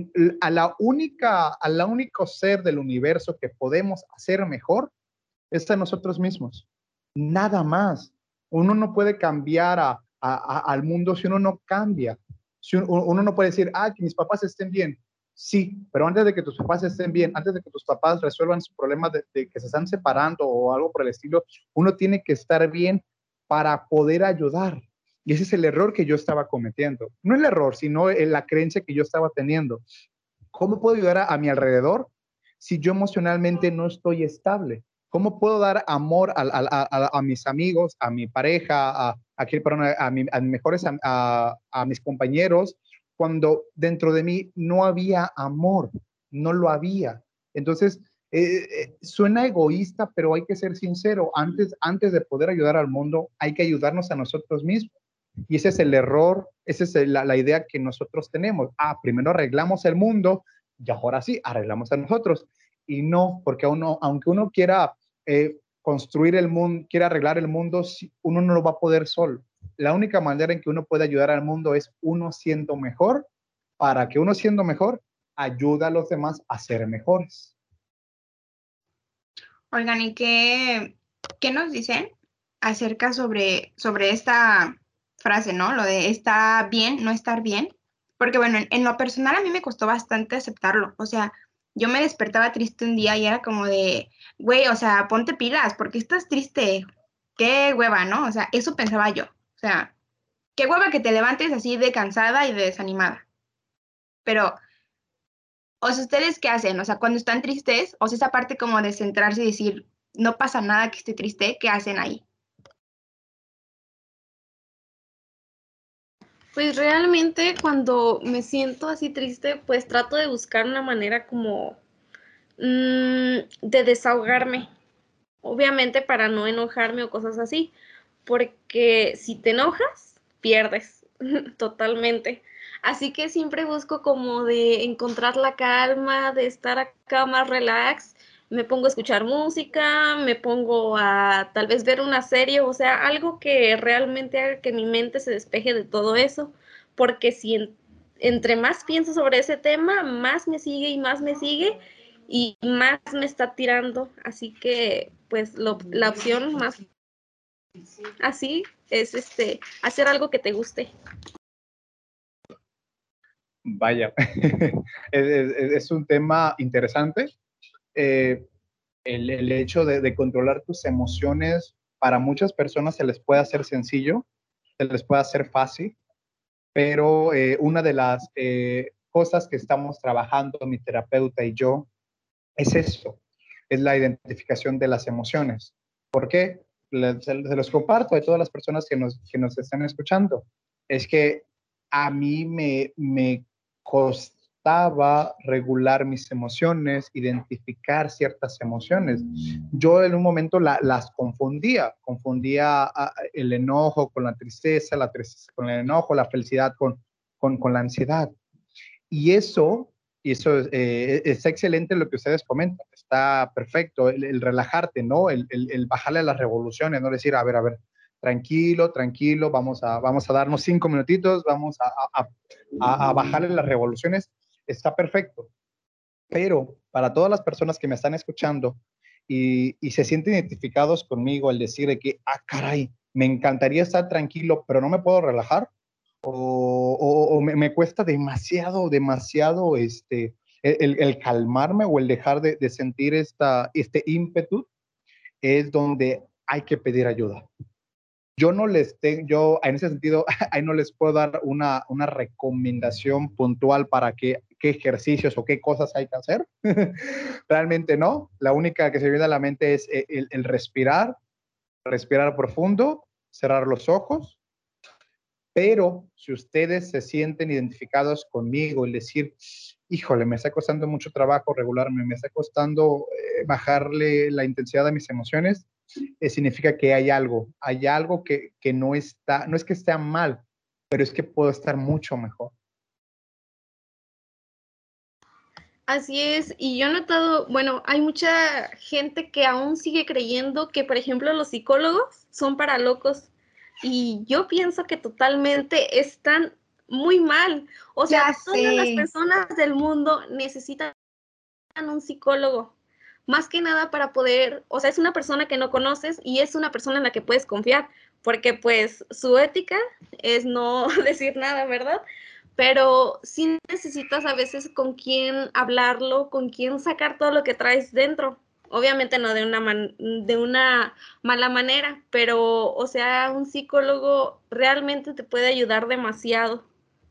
a la único ser del universo que podemos hacer mejor es a nosotros mismos. Nada más. Uno no puede cambiar al mundo si uno no cambia. Si uno no puede decir, que mis papás estén bien. Sí, pero antes de que tus papás estén bien, antes de que tus papás resuelvan su problema de que se están separando o algo por el estilo, uno tiene que estar bien para poder ayudar. Y ese es el error que yo estaba cometiendo. No el error, sino la creencia que yo estaba teniendo. ¿Cómo puedo ayudar a mi alrededor si yo emocionalmente no estoy estable? ¿Cómo puedo dar amor a mis amigos, a mi pareja, a mis mejores, a mis compañeros, cuando dentro de mí no había amor? No lo había. Entonces, suena egoísta, pero hay que ser sincero. Antes de poder ayudar al mundo, hay que ayudarnos a nosotros mismos. Y ese es el error, esa es la idea que nosotros tenemos. Primero arreglamos el mundo y ahora sí, arreglamos a nosotros. Y no, porque aunque uno quiera construir el mundo, quiera arreglar el mundo, uno no lo va a poder solo. La única manera en que uno puede ayudar al mundo es uno siendo mejor, para que uno siendo mejor ayuda a los demás a ser mejores. Oigan, ¿y qué nos dicen acerca sobre esta frase, ¿no? Lo de está bien, no estar bien. Porque bueno, en lo personal a mí me costó bastante aceptarlo. O sea, yo me despertaba triste un día y era como de, güey, o sea, ponte pilas, ¿por qué estás triste? Qué hueva, ¿no? O sea, eso pensaba yo. O sea, qué hueva que te levantes así de cansada y de desanimada. Pero, o sea, ¿ustedes qué hacen? O sea, cuando están tristes, o sea, esa parte como de centrarse y decir, no pasa nada que esté triste, ¿qué hacen ahí? Pues realmente cuando me siento así triste, pues trato de buscar una manera como de desahogarme. Obviamente para no enojarme o cosas así, porque si te enojas, pierdes totalmente. Así que siempre busco como de encontrar la calma, de estar acá más relax. Me pongo a escuchar música, me pongo a tal vez ver una serie, o sea, algo que realmente haga que mi mente se despeje de todo eso, porque si entre más pienso sobre ese tema, más me sigue y más me sigue y más me está tirando. Así que, pues, la opción más así es hacer algo que te guste. Vaya, es un tema interesante. El hecho de controlar tus emociones, para muchas personas se les puede hacer sencillo, se les puede hacer fácil, pero una de las cosas que estamos trabajando mi terapeuta y yo es eso, es la identificación de las emociones. ¿Por qué? Se los comparto a todas las personas que nos están escuchando. Es que a mí me costaba regular mis emociones, identificar ciertas emociones. Yo en un momento las confundía el enojo con la tristeza con el enojo, la felicidad con la ansiedad. Y eso está excelente lo que ustedes comentan, está perfecto, el relajarte, ¿no? El bajarle a las revoluciones, no decir, a ver, tranquilo, vamos a darnos 5 minutitos, vamos a bajarle las revoluciones, está perfecto. Pero para todas las personas que me están escuchando y se sienten identificados conmigo al decir de que, caray, me encantaría estar tranquilo, pero no me puedo relajar, o me cuesta demasiado el calmarme o el dejar de sentir este ímpetu, es donde hay que pedir ayuda. Yo en ese sentido, ahí no les puedo dar una recomendación puntual para qué ejercicios o qué cosas hay que hacer. Realmente no. La única que se viene a la mente es el respirar profundo, cerrar los ojos. Pero si ustedes se sienten identificados conmigo y decir, híjole, me está costando mucho trabajo regularme, me está costando bajarle la intensidad a mis emociones, significa que hay algo que no es que esté mal, pero es que puedo estar mucho mejor. Así es, y yo he notado, bueno, hay mucha gente que aún sigue creyendo que, por ejemplo, los psicólogos son para locos, y yo pienso que totalmente están muy mal. O sea, todas las personas del mundo necesitan un psicólogo, más que nada para poder, o sea, es una persona que no conoces y es una persona en la que puedes confiar, porque pues su ética es no decir nada, ¿verdad? Pero sí necesitas a veces con quién hablarlo, con quién sacar todo lo que traes dentro. Obviamente no de una mala manera, pero, o sea, un psicólogo realmente te puede ayudar demasiado.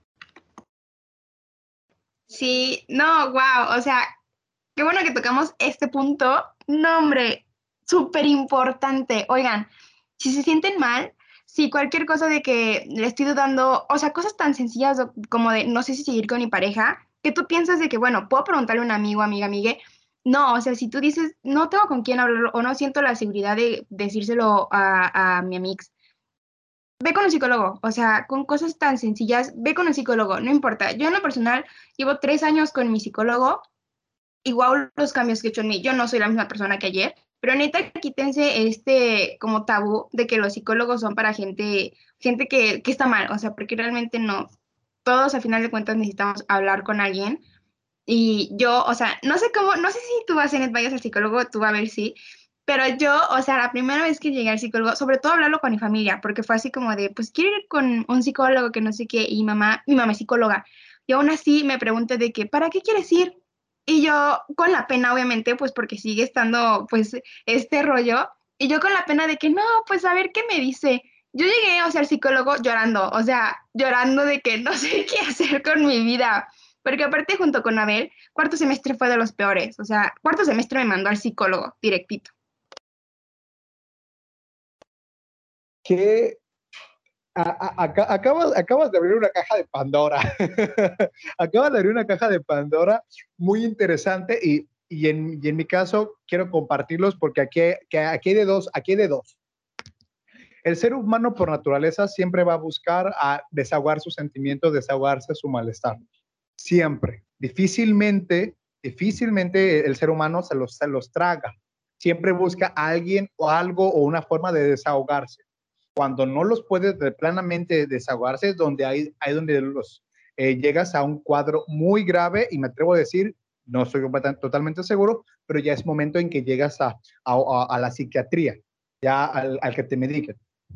Sí, no, wow, o sea, qué bueno que tocamos este punto. No, hombre, súper importante. Oigan, si se sienten mal, si cualquier cosa de que le estoy dudando, o sea, cosas tan sencillas como de no sé si seguir con mi pareja, que tú piensas de que, bueno, puedo preguntarle a un amigo, amiga, amigue. No, o sea, si tú dices, no tengo con quién hablarlo o no siento la seguridad de decírselo a mi amix, ve con un psicólogo, o sea, con cosas tan sencillas, ve con un psicólogo, no importa. Yo en lo personal llevo 3 años con mi psicólogo. Igual los cambios que he hecho en mí, yo no soy la misma persona que ayer, pero neta, quítense este como tabú de que los psicólogos son para gente que está mal, o sea, porque realmente no. Todos a final de cuentas necesitamos hablar con alguien. Y yo, o sea, no sé cómo, no sé si tú vas en vayas al psicólogo, tú a ver si, pero yo, o sea, la primera vez que llegué al psicólogo, sobre todo hablarlo con mi familia, porque fue así como de, pues quiero ir con un psicólogo que no sé qué, y mi mamá es psicóloga, y aún así me pregunté de que, ¿para qué quieres ir? Y yo con la pena, obviamente, pues porque sigue estando, pues, este rollo, y yo con la pena de que, no, pues a ver qué me dice. Yo llegué, o sea, al psicólogo llorando, o sea, llorando de que no sé qué hacer con mi vida. Porque aparte, junto con Abel, cuarto semestre fue de los peores. O sea, cuarto semestre me mandó al psicólogo directito. Que acabas de abrir una caja de Pandora. Acabas de abrir una caja de Pandora muy interesante y en mi caso quiero compartirlos porque aquí hay de dos. El ser humano por naturaleza siempre va a buscar a desahogar sus sentimientos, desahogarse su malestar. Siempre. Difícilmente el ser humano se los traga. Siempre busca a alguien o algo o una forma de desahogarse. Cuando no los puedes plenamente desahogarse es donde hay donde llegas a un cuadro muy grave y me atrevo a decir, no estoy totalmente seguro, pero ya es momento en que llegas a la psiquiatría, ya al que te mediquen.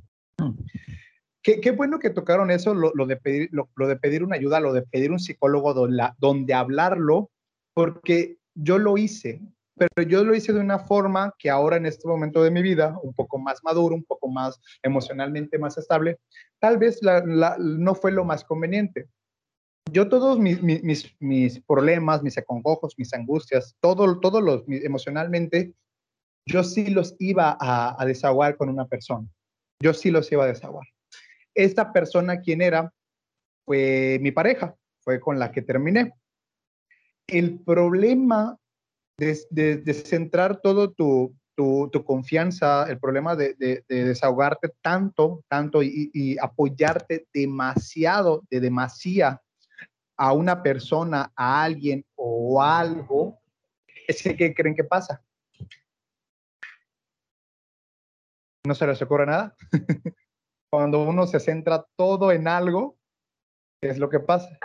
Qué bueno que tocaron eso, lo de pedir una ayuda, lo de pedir un psicólogo donde hablarlo, porque yo lo hice. pero yo lo hice de una forma que ahora en este momento de mi vida, un poco más maduro, un poco más emocionalmente más estable, tal vez no fue lo más conveniente. Yo todos mis problemas, mis acongojos, mis angustias, emocionalmente, yo sí los iba a desahogar con una persona. Yo sí los iba a desahogar. Esta persona, ¿quién era? Fue mi pareja, fue con la que terminé. El problema de centrar todo tu confianza, el problema de desahogarte tanto y apoyarte demasiado, de demasía a una persona, a alguien o algo, es que ¿qué creen que pasa? ¿No se les ocurre nada? Cuando uno se centra todo en algo, ¿qué es lo que pasa?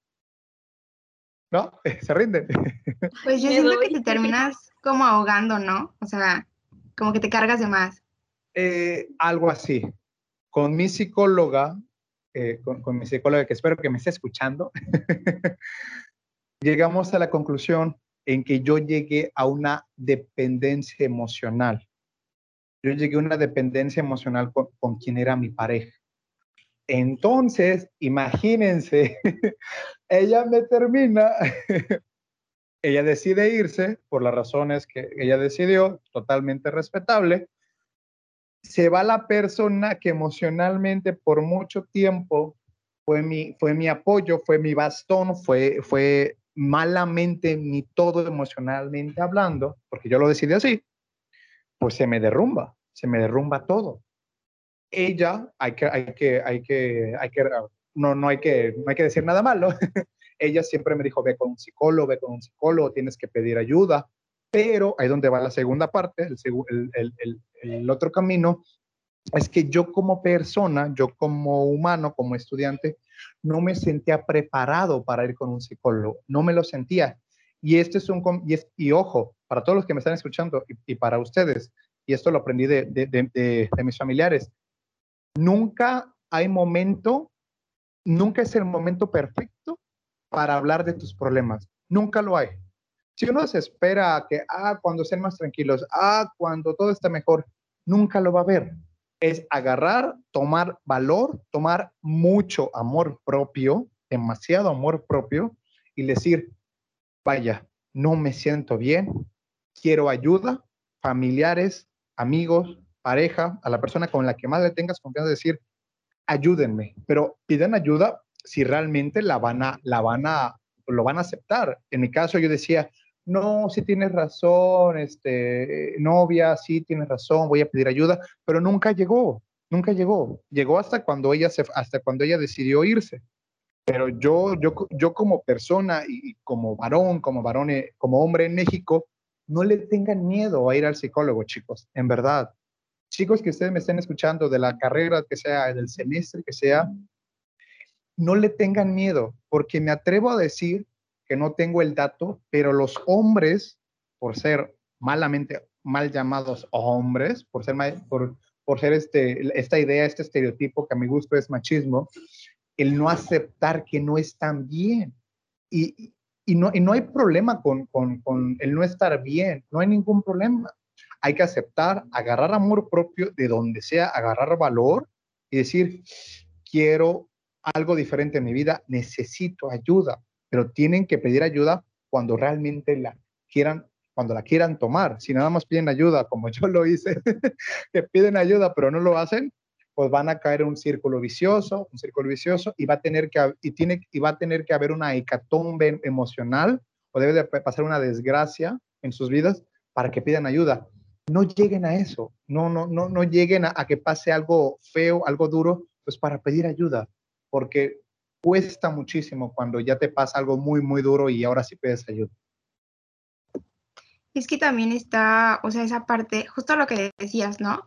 ¿No? Se rinde. Pues yo Me siento que doy. te terminas como ahogando, ¿no? O sea, como que te cargas de más. Algo así. Con mi psicóloga, con mi psicóloga, que espero que me esté escuchando, llegamos a la conclusión en que yo llegué a una dependencia emocional. Yo llegué a una dependencia emocional con quien era mi pareja. Entonces, imagínense, ella me termina, ella decide irse por las razones que ella decidió, totalmente respetable. Se va la persona que emocionalmente por mucho tiempo fue mi apoyo, fue mi bastón, fue malamente mi todo emocionalmente hablando, porque yo lo decidí así, pues se me derrumba todo. Ella, no hay que decir nada malo. Ella siempre me dijo, ve con un psicólogo, tienes que pedir ayuda. Pero ahí donde va la segunda parte, el otro camino, es que yo como persona, yo como humano, como estudiante, no me sentía preparado para ir con un psicólogo, no me lo sentía. Y este es y ojo, para todos los que me están escuchando y para ustedes, y esto lo aprendí de mis familiares, nunca hay momento, nunca es el momento perfecto para hablar de tus problemas, nunca lo hay. Si uno se espera a que, cuando sean más tranquilos, cuando todo está mejor, nunca lo va a ver. Es agarrar, tomar valor, tomar mucho amor propio, demasiado amor propio, y decir, vaya, no me siento bien, quiero ayuda, familiares, amigos, pareja, a la persona con la que más le tengas confianza, decir, ayúdenme, pero pidan ayuda si realmente lo van a aceptar. En mi caso yo decía, no, sí tienes razón, novia, sí tienes razón, voy a pedir ayuda, pero nunca llegó. Llegó hasta cuando ella decidió irse. Pero yo como persona y como hombre en México, no le tengan miedo a ir al psicólogo, chicos, en verdad. Chicos que ustedes me estén escuchando de la carrera que sea, del semestre que sea, no le tengan miedo, porque me atrevo a decir que no tengo el dato, pero los hombres, por ser mal llamados hombres, por ser esta idea, este estereotipo que a mi gusto es machismo, el no aceptar que no están bien. Y no hay problema con el no estar bien, no hay ningún problema. Hay que aceptar, agarrar amor propio de donde sea, agarrar valor y decir, quiero algo diferente en mi vida, necesito ayuda, pero tienen que pedir ayuda cuando realmente cuando la quieran tomar. Si nada más piden ayuda, como yo lo hice, que piden ayuda pero no lo hacen, pues van a caer en un círculo vicioso, y va a tener que haber una hecatombe emocional, o debe de pasar una desgracia en sus vidas para que pidan ayuda. No lleguen a eso, no lleguen a que pase algo feo, algo duro, pues para pedir ayuda, porque cuesta muchísimo cuando ya te pasa algo muy, muy duro y ahora sí pides ayuda. Es que también está, o sea, esa parte, justo lo que decías, ¿no?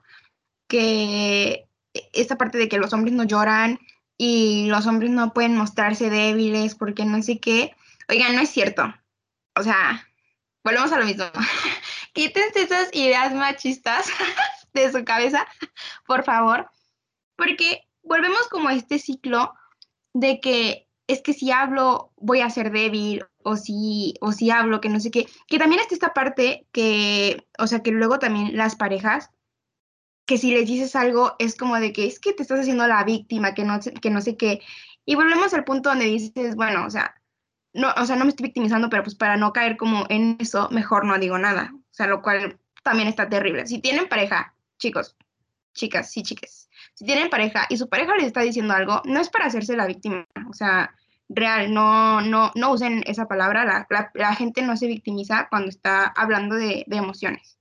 Que esta parte de que los hombres no lloran y los hombres no pueden mostrarse débiles porque no sé qué. Oigan, no es cierto. O sea, volvemos a lo mismo. Quítense esas ideas machistas de su cabeza, por favor, porque volvemos como a este ciclo de que es que si hablo voy a ser débil, o si hablo que no sé qué, que también está esta parte que, o sea, que luego también las parejas, que si les dices algo es como de que es que te estás haciendo la víctima, que no sé qué, y volvemos al punto donde dices, bueno, o sea, no me estoy victimizando, pero pues para no caer como en eso, mejor no digo nada, o sea, lo cual también está terrible. Si tienen pareja, chicos, chicas, sí, chiques, si tienen pareja y su pareja les está diciendo algo, no es para hacerse la víctima, o sea, real, no usen esa palabra, la gente no se victimiza cuando está hablando de emociones.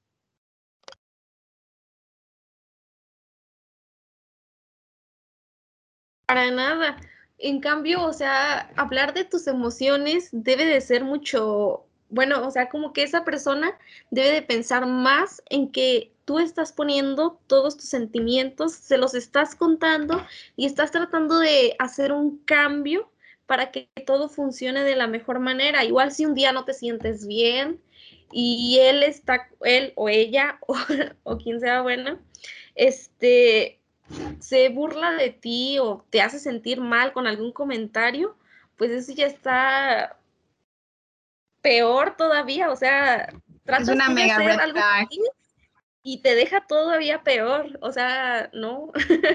Para nada. En cambio, o sea, hablar de tus emociones debe de ser mucho, bueno, o sea, como que esa persona debe de pensar más en que tú estás poniendo todos tus sentimientos, se los estás contando y estás tratando de hacer un cambio para que todo funcione de la mejor manera. Igual si un día no te sientes bien y él o ella o quien sea bueno, este se burla de ti o te hace sentir mal con algún comentario, pues eso ya está peor todavía, o sea, Es tratas una tú de mega hacer red algo flag. feliz y te deja todavía peor, o sea, no.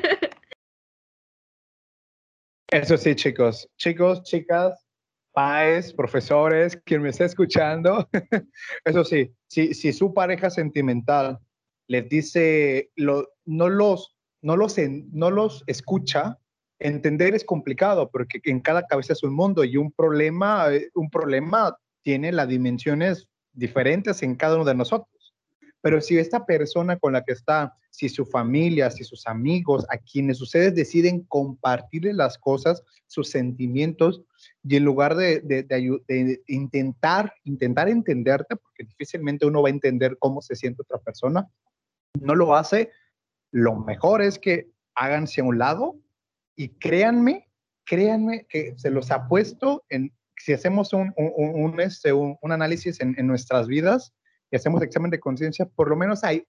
Eso sí, chicos, chicas, paes, profesores, quien me esté escuchando, eso sí, si su pareja sentimental les dice, no los escucha, entender es complicado porque en cada cabeza es un mundo y un problema tiene las dimensiones diferentes en cada uno de nosotros. Pero si esta persona con la que está, si su familia, si sus amigos, a quienes ustedes deciden compartirle las cosas, sus sentimientos, y en lugar de intentar entenderte, porque difícilmente uno va a entender cómo se siente otra persona, no lo hace, lo mejor es que háganse a un lado y créanme que se los apuesto en, si hacemos un análisis en nuestras vidas y hacemos examen de conciencia, por lo menos hay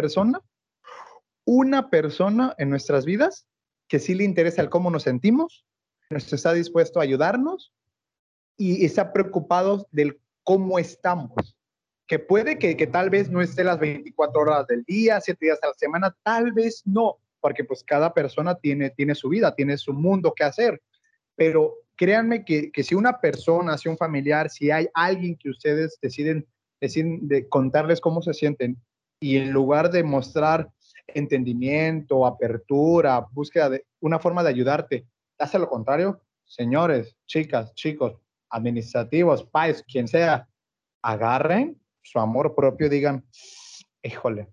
una persona en nuestras vidas que sí le interesa el cómo nos sentimos, está dispuesto a ayudarnos y está preocupado del cómo estamos. Que puede que tal vez no esté las 24 horas del día, 7 días a la semana, tal vez no, porque pues cada persona tiene su vida, tiene su mundo que hacer. Pero créanme que si una persona, si un familiar, si hay alguien que ustedes deciden de contarles cómo se sienten y en lugar de mostrar entendimiento, apertura, búsqueda de una forma de ayudarte, hace lo contrario, señores, chicas, chicos, administrativos, pais, quien sea, agarren su amor propio, digan, híjole,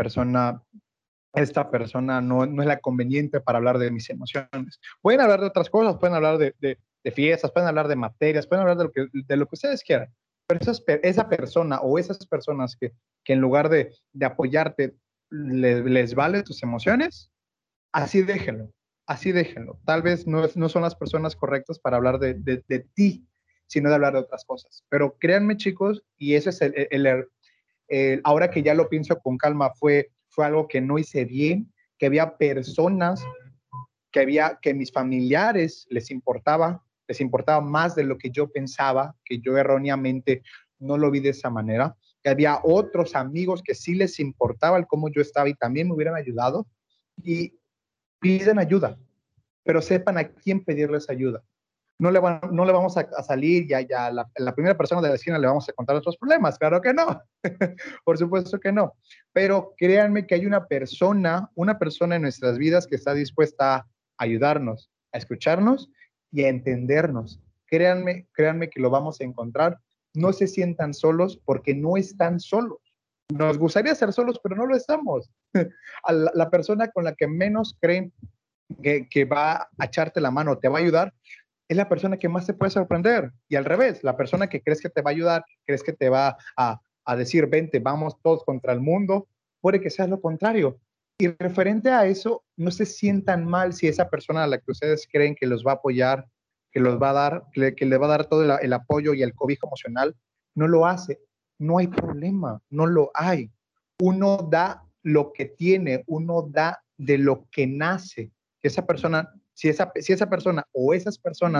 esta persona no es la conveniente para hablar de mis emociones. Pueden hablar de otras cosas, pueden hablar de fiestas, pueden hablar de materias, pueden hablar de lo que ustedes quieran. Pero esa persona o esas personas que en lugar de apoyarte les vale tus emociones, así déjenlo, así déjenlo. Tal vez no son las personas correctas para hablar de ti, sino de hablar de otras cosas. Pero créanme, chicos, y ese es ahora que ya lo pienso con calma, fue algo que no hice bien, que había personas, que mis familiares les importaba más de lo que yo pensaba, que yo erróneamente no lo vi de esa manera, que había otros amigos que sí les importaba el cómo yo estaba y también me hubieran ayudado, y piden ayuda, pero sepan a quién pedirles ayuda. No le vamos a salir ya la primera persona de la esquina le vamos a contar nuestros problemas, claro que no, por supuesto que no, pero créanme que hay una persona en nuestras vidas que está dispuesta a ayudarnos, a escucharnos y a entendernos. Créanme que lo vamos a encontrar. No se sientan solos porque no están solos. Nos gustaría ser solos, pero no lo estamos. La persona con la que menos creen que va a echarte la mano, te va a ayudar, es la persona que más te puede sorprender. Y al revés, la persona que crees que te va a ayudar, crees que te va a decir, vente, vamos todos contra el mundo, puede que sea lo contrario. Y referente a eso, no se sientan mal si esa persona a la que ustedes creen que los va a apoyar, que los va a dar, que le va a dar todo el apoyo y el cobijo emocional, no lo hace. No hay problema, no lo hay. Uno da lo que tiene, uno da de lo que nace. Esa persona, si esa persona o esas personas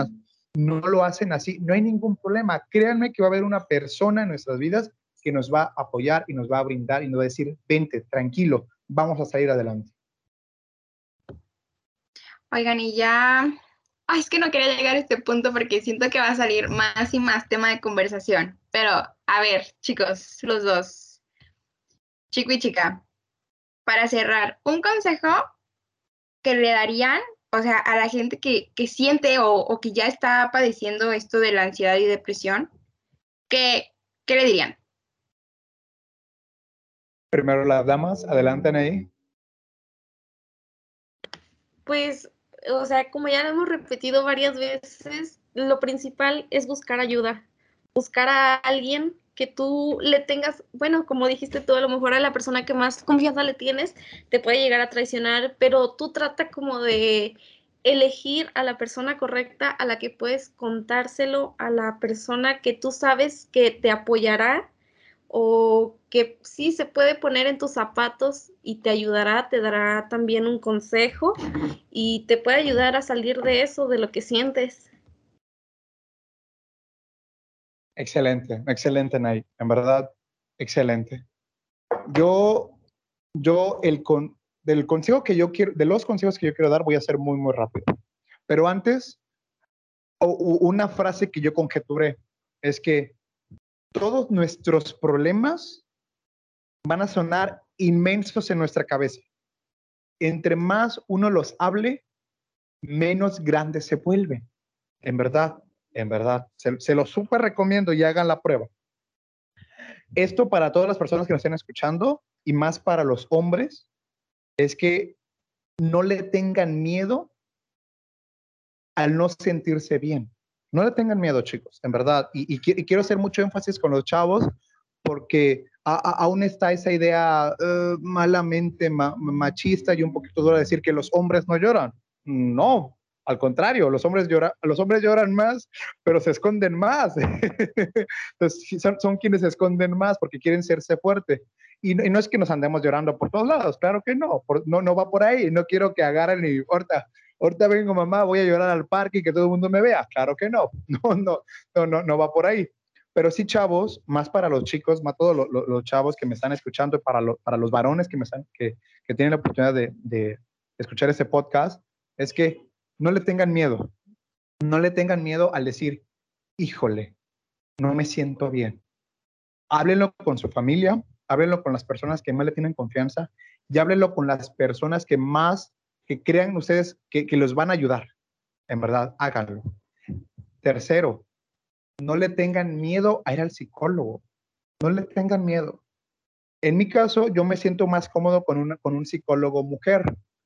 no lo hacen así, no hay ningún problema. Créanme que va a haber una persona en nuestras vidas que nos va a apoyar y nos va a brindar y nos va a decir, vente, tranquilo, vamos a salir adelante. Oigan, y ya... Ay, es que no quería llegar a este punto porque siento que va a salir más y más tema de conversación. Pero, a ver, chicos, los dos, chico y chica, para cerrar, un consejo que le darían, o sea, a la gente que siente o que ya está padeciendo esto de la ansiedad y depresión, ¿qué le dirían? Primero las damas, adelante, Anaí. Pues, o sea, como ya lo hemos repetido varias veces, lo principal es buscar ayuda, buscar a alguien que tú le tengas, bueno, como dijiste tú, a lo mejor a la persona que más confianza le tienes, te puede llegar a traicionar, pero tú trata como de elegir a la persona correcta, a la que puedes contárselo, a la persona que tú sabes que te apoyará o que sí se puede poner en tus zapatos y te ayudará, te dará también un consejo y te puede ayudar a salir de eso, de lo que sientes. Excelente, excelente, Nay. En verdad, excelente. Yo, del consejo que yo quiero, de los consejos que yo quiero dar, voy a ser muy, muy rápido. Pero antes, una frase que yo conjeturé es que todos nuestros problemas van a sonar inmensos en nuestra cabeza. Entre más uno los hable, menos grandes se vuelven. En verdad, en verdad. Se lo súper recomiendo y hagan la prueba. Esto para todas las personas que nos estén escuchando y más para los hombres, es que no le tengan miedo al no sentirse bien. No le tengan miedo, chicos, en verdad. Y quiero hacer mucho énfasis con los chavos porque aún está esa idea malamente machista y un poquito dura de decir que los hombres no lloran. No, al contrario, los hombres lloran más, pero se esconden más. Entonces, son quienes se esconden más porque quieren serse fuerte. Y no es que nos andemos llorando por todos lados, claro que no, no va por ahí. No quiero que agarren y ahorita vengo mamá, voy a llorar al parque y que todo el mundo me vea. Claro que no, no va por ahí. Pero sí, chavos, más para los chicos, más todos los chavos que me están escuchando, para los varones que tienen la oportunidad de escuchar este podcast, es que no le tengan miedo. No le tengan miedo al decir, híjole, no me siento bien. Háblenlo con su familia, háblenlo con las personas que más le tienen confianza y háblenlo con las personas que crean ustedes que los van a ayudar. En verdad, háganlo. Tercero, no le tengan miedo a ir al psicólogo. No le tengan miedo. En mi caso, yo me siento más cómodo con un psicólogo mujer.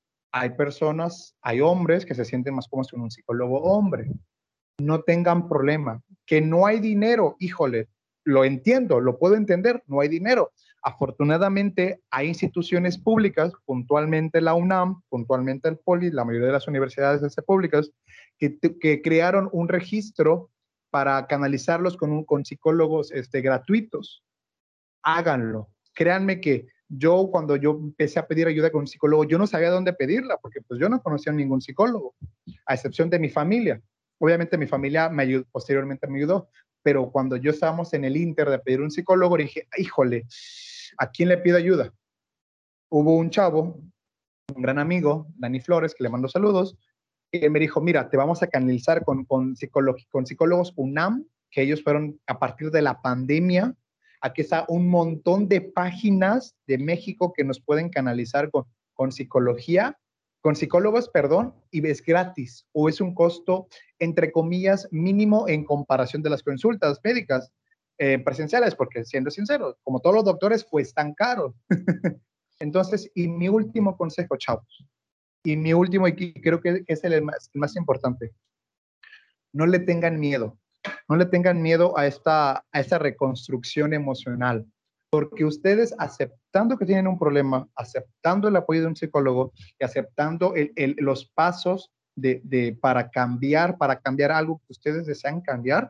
Hay hombres que se sienten más cómodos con un psicólogo hombre. No tengan problema. Que no hay dinero, híjole, lo entiendo, lo puedo entender, no hay dinero. Afortunadamente, hay instituciones públicas, puntualmente la UNAM, puntualmente el POLI, la mayoría de las universidades públicas, que crearon un registro para canalizarlos con psicólogos gratuitos. Háganlo. Créanme que cuando yo empecé a pedir ayuda con un psicólogo, yo no sabía dónde pedirla, porque pues yo no conocía a ningún psicólogo, a excepción de mi familia. Obviamente mi familia posteriormente me ayudó, pero cuando yo estábamos en el inter de pedir un psicólogo, dije, híjole, ¿a quién le pido ayuda? Hubo un chavo, un gran amigo, Dani Flores, que le mando saludos, que me dijo, mira, te vamos a canalizar con psicólogos UNAM, que ellos fueron a partir de la pandemia. Aquí está un montón de páginas de México que nos pueden canalizar con psicología, con psicólogos, perdón, y es gratis o es un costo, entre comillas, mínimo en comparación de las consultas médicas presenciales, porque siendo sincero, como todos los doctores, pues tan caros. Entonces, y mi último consejo, chavos, y mi último, y creo que es el más importante, no le tengan miedo. No le tengan miedo a esta reconstrucción emocional, porque ustedes aceptando que tienen un problema, aceptando el apoyo de un psicólogo y aceptando los pasos para cambiar algo que ustedes desean cambiar,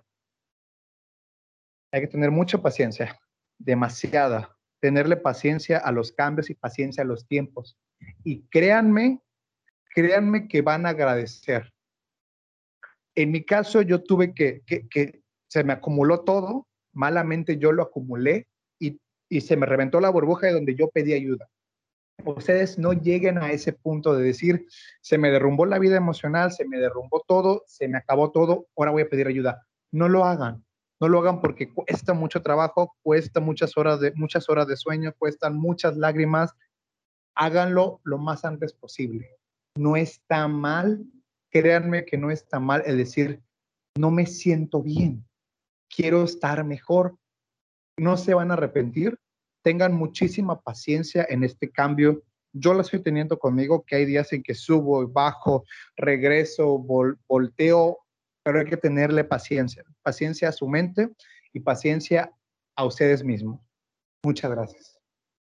hay que tener mucha paciencia, demasiada, tenerle paciencia a los cambios y paciencia a los tiempos. Y créanme que van a agradecer. En mi caso, yo tuve que se me acumuló todo, malamente yo lo acumulé y se me reventó la burbuja de donde yo pedí ayuda. Ustedes no lleguen a ese punto de decir, se me derrumbó la vida emocional, se me derrumbó todo, se me acabó todo, ahora voy a pedir ayuda. No lo hagan. No lo hagan porque cuesta mucho trabajo, cuesta muchas horas de sueño, cuestan muchas lágrimas. Háganlo lo más antes posible. No está mal, créanme que no está mal el decir, no me siento bien, quiero estar mejor. No se van a arrepentir, tengan muchísima paciencia en este cambio. Yo lo estoy teniendo conmigo, que hay días en que subo y bajo, regreso, volteo, pero hay que tenerle paciencia, paciencia a su mente y paciencia a ustedes mismos. Muchas gracias.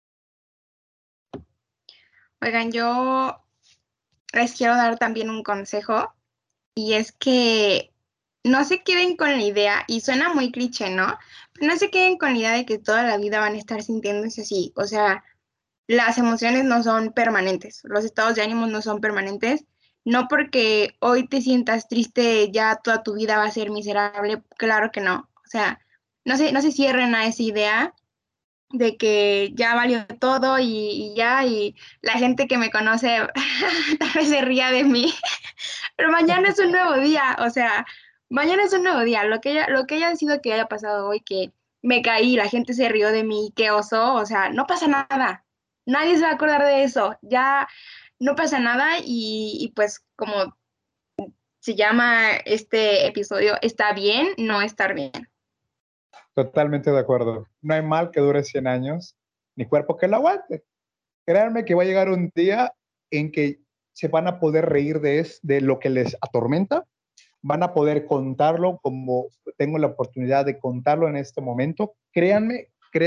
Oigan, yo les quiero dar también un consejo y es que no se queden con la idea, y suena muy cliché, ¿no? Pero no se queden con la idea de que toda la vida van a estar sintiéndose así. O sea, las emociones no son permanentes, los estados de ánimo no son permanentes. No porque hoy te sientas triste, ya toda tu vida va a ser miserable. Claro que no. O sea, no se cierren a esa idea de que ya valió todo y la gente que me conoce tal vez se ría de mí, pero mañana es un nuevo día, o sea, mañana es un nuevo día, lo que haya sido que haya pasado hoy, que me caí, la gente se rió de mí, qué oso, o sea, no pasa nada, nadie se va a acordar de eso, ya no pasa nada y pues como se llama este episodio, está bien no estar bien. Totalmente de acuerdo. No hay mal que dure 100 años, ni cuerpo que lo aguante. Créanme que va a llegar un día en que se van a poder reír de lo que les atormenta, van a poder contarlo como tengo la oportunidad de contarlo en este momento. Créanme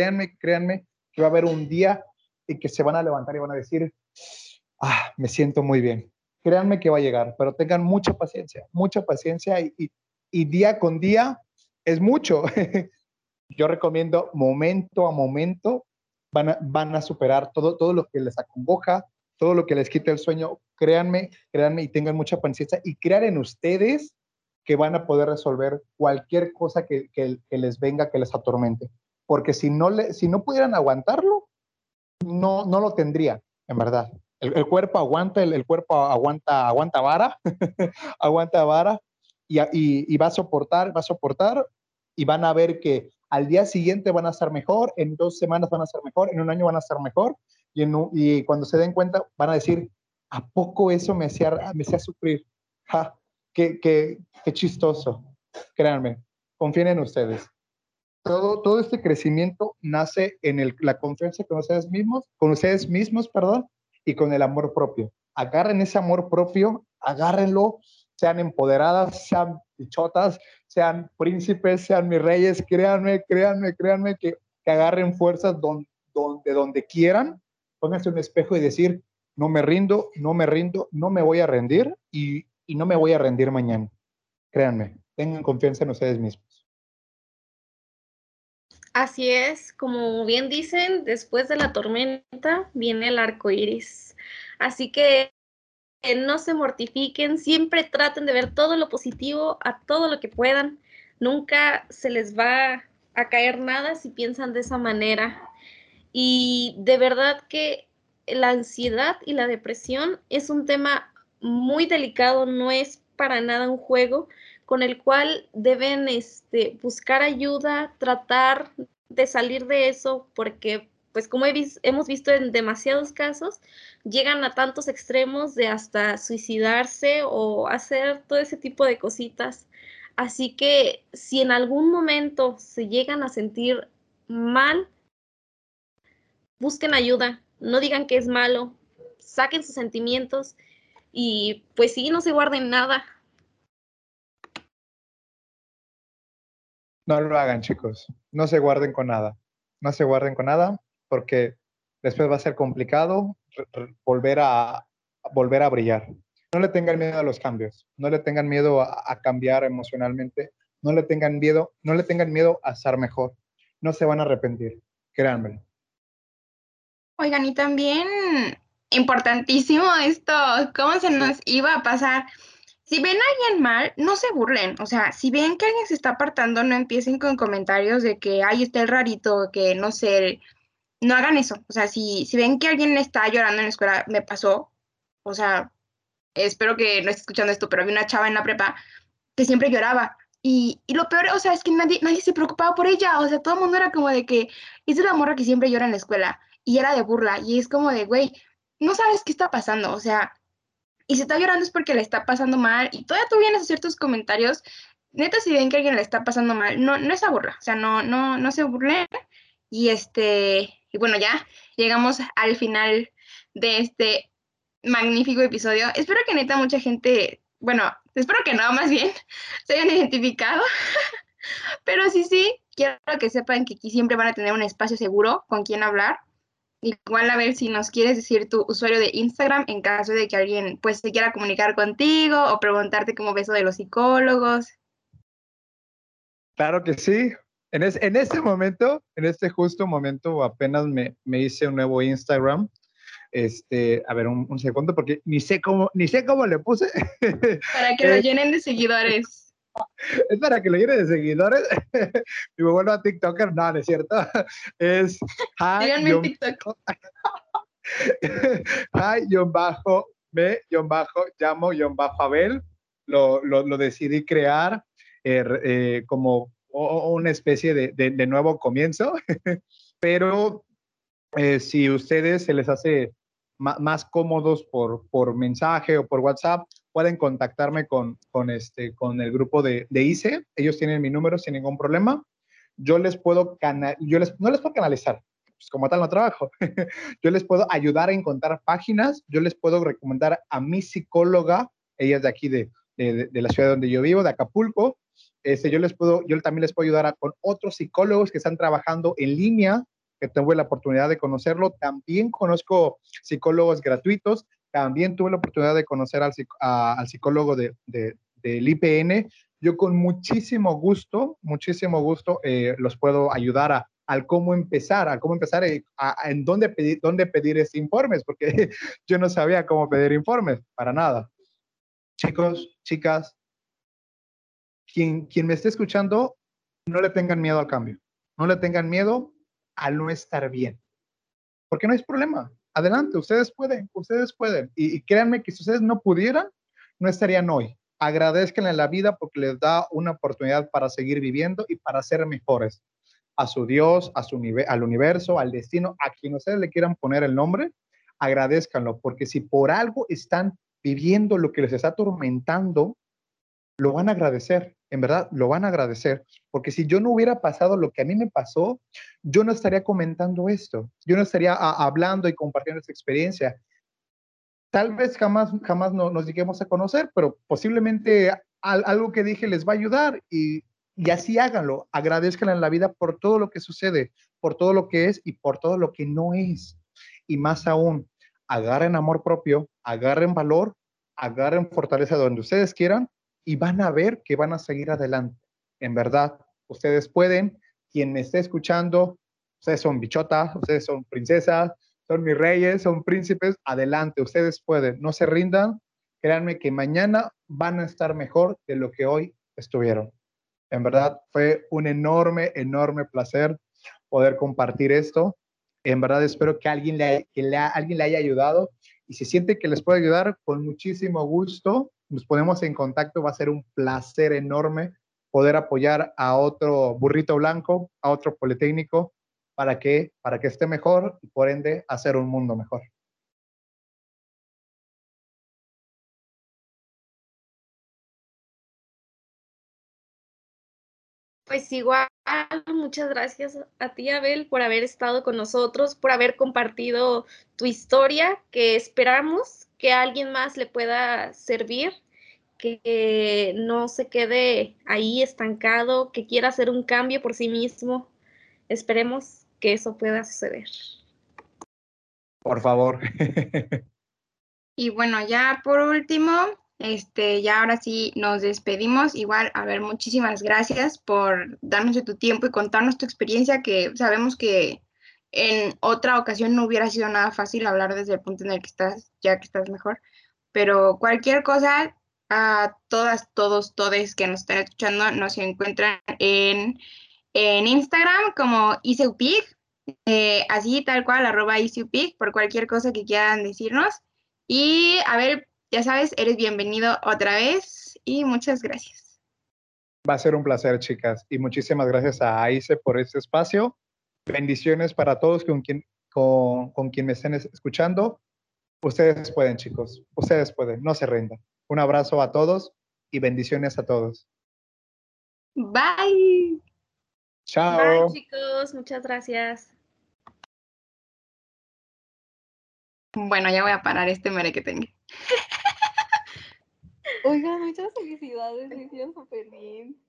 que va a haber un día en que se van a levantar y van a decir, me siento muy bien. Créanme que va a llegar, pero tengan mucha paciencia y día con día es mucho. Yo recomiendo momento a momento, van a superar todo lo que les acongoja, todo lo que les quita el sueño. Créanme y tengan mucha paciencia y crean en ustedes que van a poder resolver cualquier cosa que les venga, que les atormente. Porque si no pudieran aguantarlo, no lo tendría, en verdad. El cuerpo aguanta, el cuerpo aguanta vara, aguanta vara y va a soportar y van a ver que al día siguiente van a estar mejor, en 2 semanas van a estar mejor, en un año van a estar mejor y cuando se den cuenta van a decir, ¿a poco eso me hacía sufrir? Ja, qué chistoso. Créanme, confíen en ustedes. Todo este crecimiento nace en la confianza con ustedes mismos, perdón, y con el amor propio. Agarren ese amor propio, agárrenlo, sean empoderadas, sean bichotas, sean príncipes, sean mis reyes, créanme que agarren fuerzas donde quieran, pónganse un espejo y decir, no me rindo, no me voy a rendir y no me voy a rendir mañana. Créanme, tengan confianza en ustedes mismos. Así es, como bien dicen, después de la tormenta viene el arco iris. Así que no se mortifiquen, siempre traten de ver todo lo positivo, a todo lo que puedan. Nunca se les va a caer nada si piensan de esa manera. Y de verdad que la ansiedad y la depresión es un tema muy delicado, no es para nada un juego con el cual deben buscar ayuda, tratar de salir de eso, porque pues como hemos visto en demasiados casos, llegan a tantos extremos de hasta suicidarse o hacer todo ese tipo de cositas. Así que si en algún momento se llegan a sentir mal, busquen ayuda, no digan que es malo, saquen sus sentimientos y pues sí, no se guarden nada. No lo hagan, chicos. No se guarden con nada. No se guarden con nada porque después va a ser complicado volver a brillar. No le tengan miedo a los cambios. No le tengan miedo a cambiar emocionalmente. No le tengan miedo a estar mejor. No se van a arrepentir. Créanmelo. Oigan, y también importantísimo esto, ¿cómo se nos iba a pasar? si ven a alguien mal, no se burlen. O sea, si ven que alguien se está apartando, no empiecen con comentarios de que, ay, está el rarito, que no sé, no hagan eso. O sea, si ven que alguien está llorando en la escuela, me pasó, o sea, espero que no esté escuchando esto, pero había una chava en la prepa que siempre lloraba. Y lo peor, o sea, es que nadie se preocupaba por ella. O sea, todo el mundo era como de que es la morra que siempre llora en la escuela. Y era de burla. Y es como de, güey, no sabes qué está pasando. O sea, y si está llorando es porque le está pasando mal. Y todavía tú vienes a hacer tus comentarios. Neta, si ven que a alguien le está pasando mal, no es a burla. O sea, no se burlen. Y bueno, ya llegamos al final de este magnífico episodio. Espero que neta mucha gente, bueno, espero que no, más bien, se hayan identificado, pero sí, quiero que sepan que aquí siempre van a tener un espacio seguro con quien hablar. Igual a ver si nos quieres decir tu usuario de Instagram en caso de que alguien pues se quiera comunicar contigo o preguntarte cómo ves eso de los psicólogos. Claro que sí. En este momento, en este justo momento, apenas me hice un nuevo Instagram. A ver, un segundo, porque ni sé cómo le puse. Para que lo llenen de seguidores. Es para que lo llene de seguidores. Y me vuelvo a TikToker. No, no es cierto. Es Síganme en TikTok. Abel. Lo decidí crear como una especie de nuevo comienzo. Pero si a ustedes se les hace más cómodos por mensaje o por WhatsApp, pueden contactarme con el grupo de ICE. Ellos tienen mi número sin ningún problema. No les puedo canalizar, pues como tal no trabajo. Yo les puedo ayudar a encontrar páginas, yo les puedo recomendar a mi psicóloga, ella es de aquí de la ciudad donde yo vivo, de Acapulco. Yo también les puedo ayudar con otros psicólogos que están trabajando en línea, que tuve la oportunidad de conocerlo. También conozco psicólogos gratuitos. También tuve la oportunidad de conocer al psicólogo del IPN. Yo con muchísimo gusto los puedo ayudar al cómo empezar, en dónde pedir estos informes, porque yo no sabía cómo pedir informes, para nada. Chicos, chicas, quien me esté escuchando, no le tengan miedo al cambio, no le tengan miedo al no estar bien, porque no hay problema. Adelante, ustedes pueden. Y créanme que si ustedes no pudieran, no estarían hoy. Agradezcanle a la vida porque les da una oportunidad para seguir viviendo y para ser mejores. A su Dios, al universo, al destino, a quien ustedes le quieran poner el nombre, agradezcanlo, porque si por algo están viviendo lo que les está atormentando, lo van a agradecer, en verdad, lo van a agradecer, porque si yo no hubiera pasado lo que a mí me pasó, yo no estaría comentando esto, yo no estaría hablando y compartiendo esta experiencia. Tal vez jamás nos lleguemos a conocer, pero posiblemente algo que dije les va a ayudar y así háganlo, agradezcan en la vida por todo lo que sucede, por todo lo que es y por todo lo que no es. Y más aún, agarren amor propio, agarren valor, agarren fortaleza donde ustedes quieran y van a ver que van a seguir adelante. En verdad, ustedes pueden. Quien me esté escuchando, ustedes son bichotas, ustedes son princesas, son mis reyes, son príncipes. Adelante, ustedes pueden. No se rindan. Créanme que mañana van a estar mejor de lo que hoy estuvieron. En verdad, fue un enorme placer poder compartir esto. En verdad, espero que alguien alguien le haya ayudado. Y si siente que les puede ayudar, con muchísimo gusto nos ponemos en contacto. Va a ser un placer enorme poder apoyar a otro burrito blanco, a otro politécnico, para que esté mejor y por ende hacer un mundo mejor. Pues igual, muchas gracias a ti, Abel, por haber estado con nosotros, por haber compartido tu historia, que esperamos que a alguien más le pueda servir, que no se quede ahí estancado, que quiera hacer un cambio por sí mismo. Esperemos que eso pueda suceder. Por favor. Y bueno, ya por último, ya ahora sí nos despedimos. Igual, a ver, muchísimas gracias por darnos de tu tiempo y contarnos tu experiencia, que sabemos que en otra ocasión no hubiera sido nada fácil hablar desde el punto en el que estás, ya que estás mejor. Pero cualquier cosa, a todas, todos, todes que nos están escuchando, nos encuentran en Instagram como ISEUPIG, así tal cual, @ISEUPIG, por cualquier cosa que quieran decirnos. Y a ver, ya sabes, eres bienvenido otra vez y muchas gracias. Va a ser un placer, chicas. Y muchísimas gracias a Aice por este espacio. Bendiciones para todos con quien me estén escuchando. Ustedes pueden, chicos. Ustedes pueden. No se rindan. Un abrazo a todos y bendiciones a todos. Bye. Chao. Bye, chicos. Muchas gracias. Bueno, ya voy a parar este merequetengue. Oigan, muchas felicidades, me hicieron súper bien.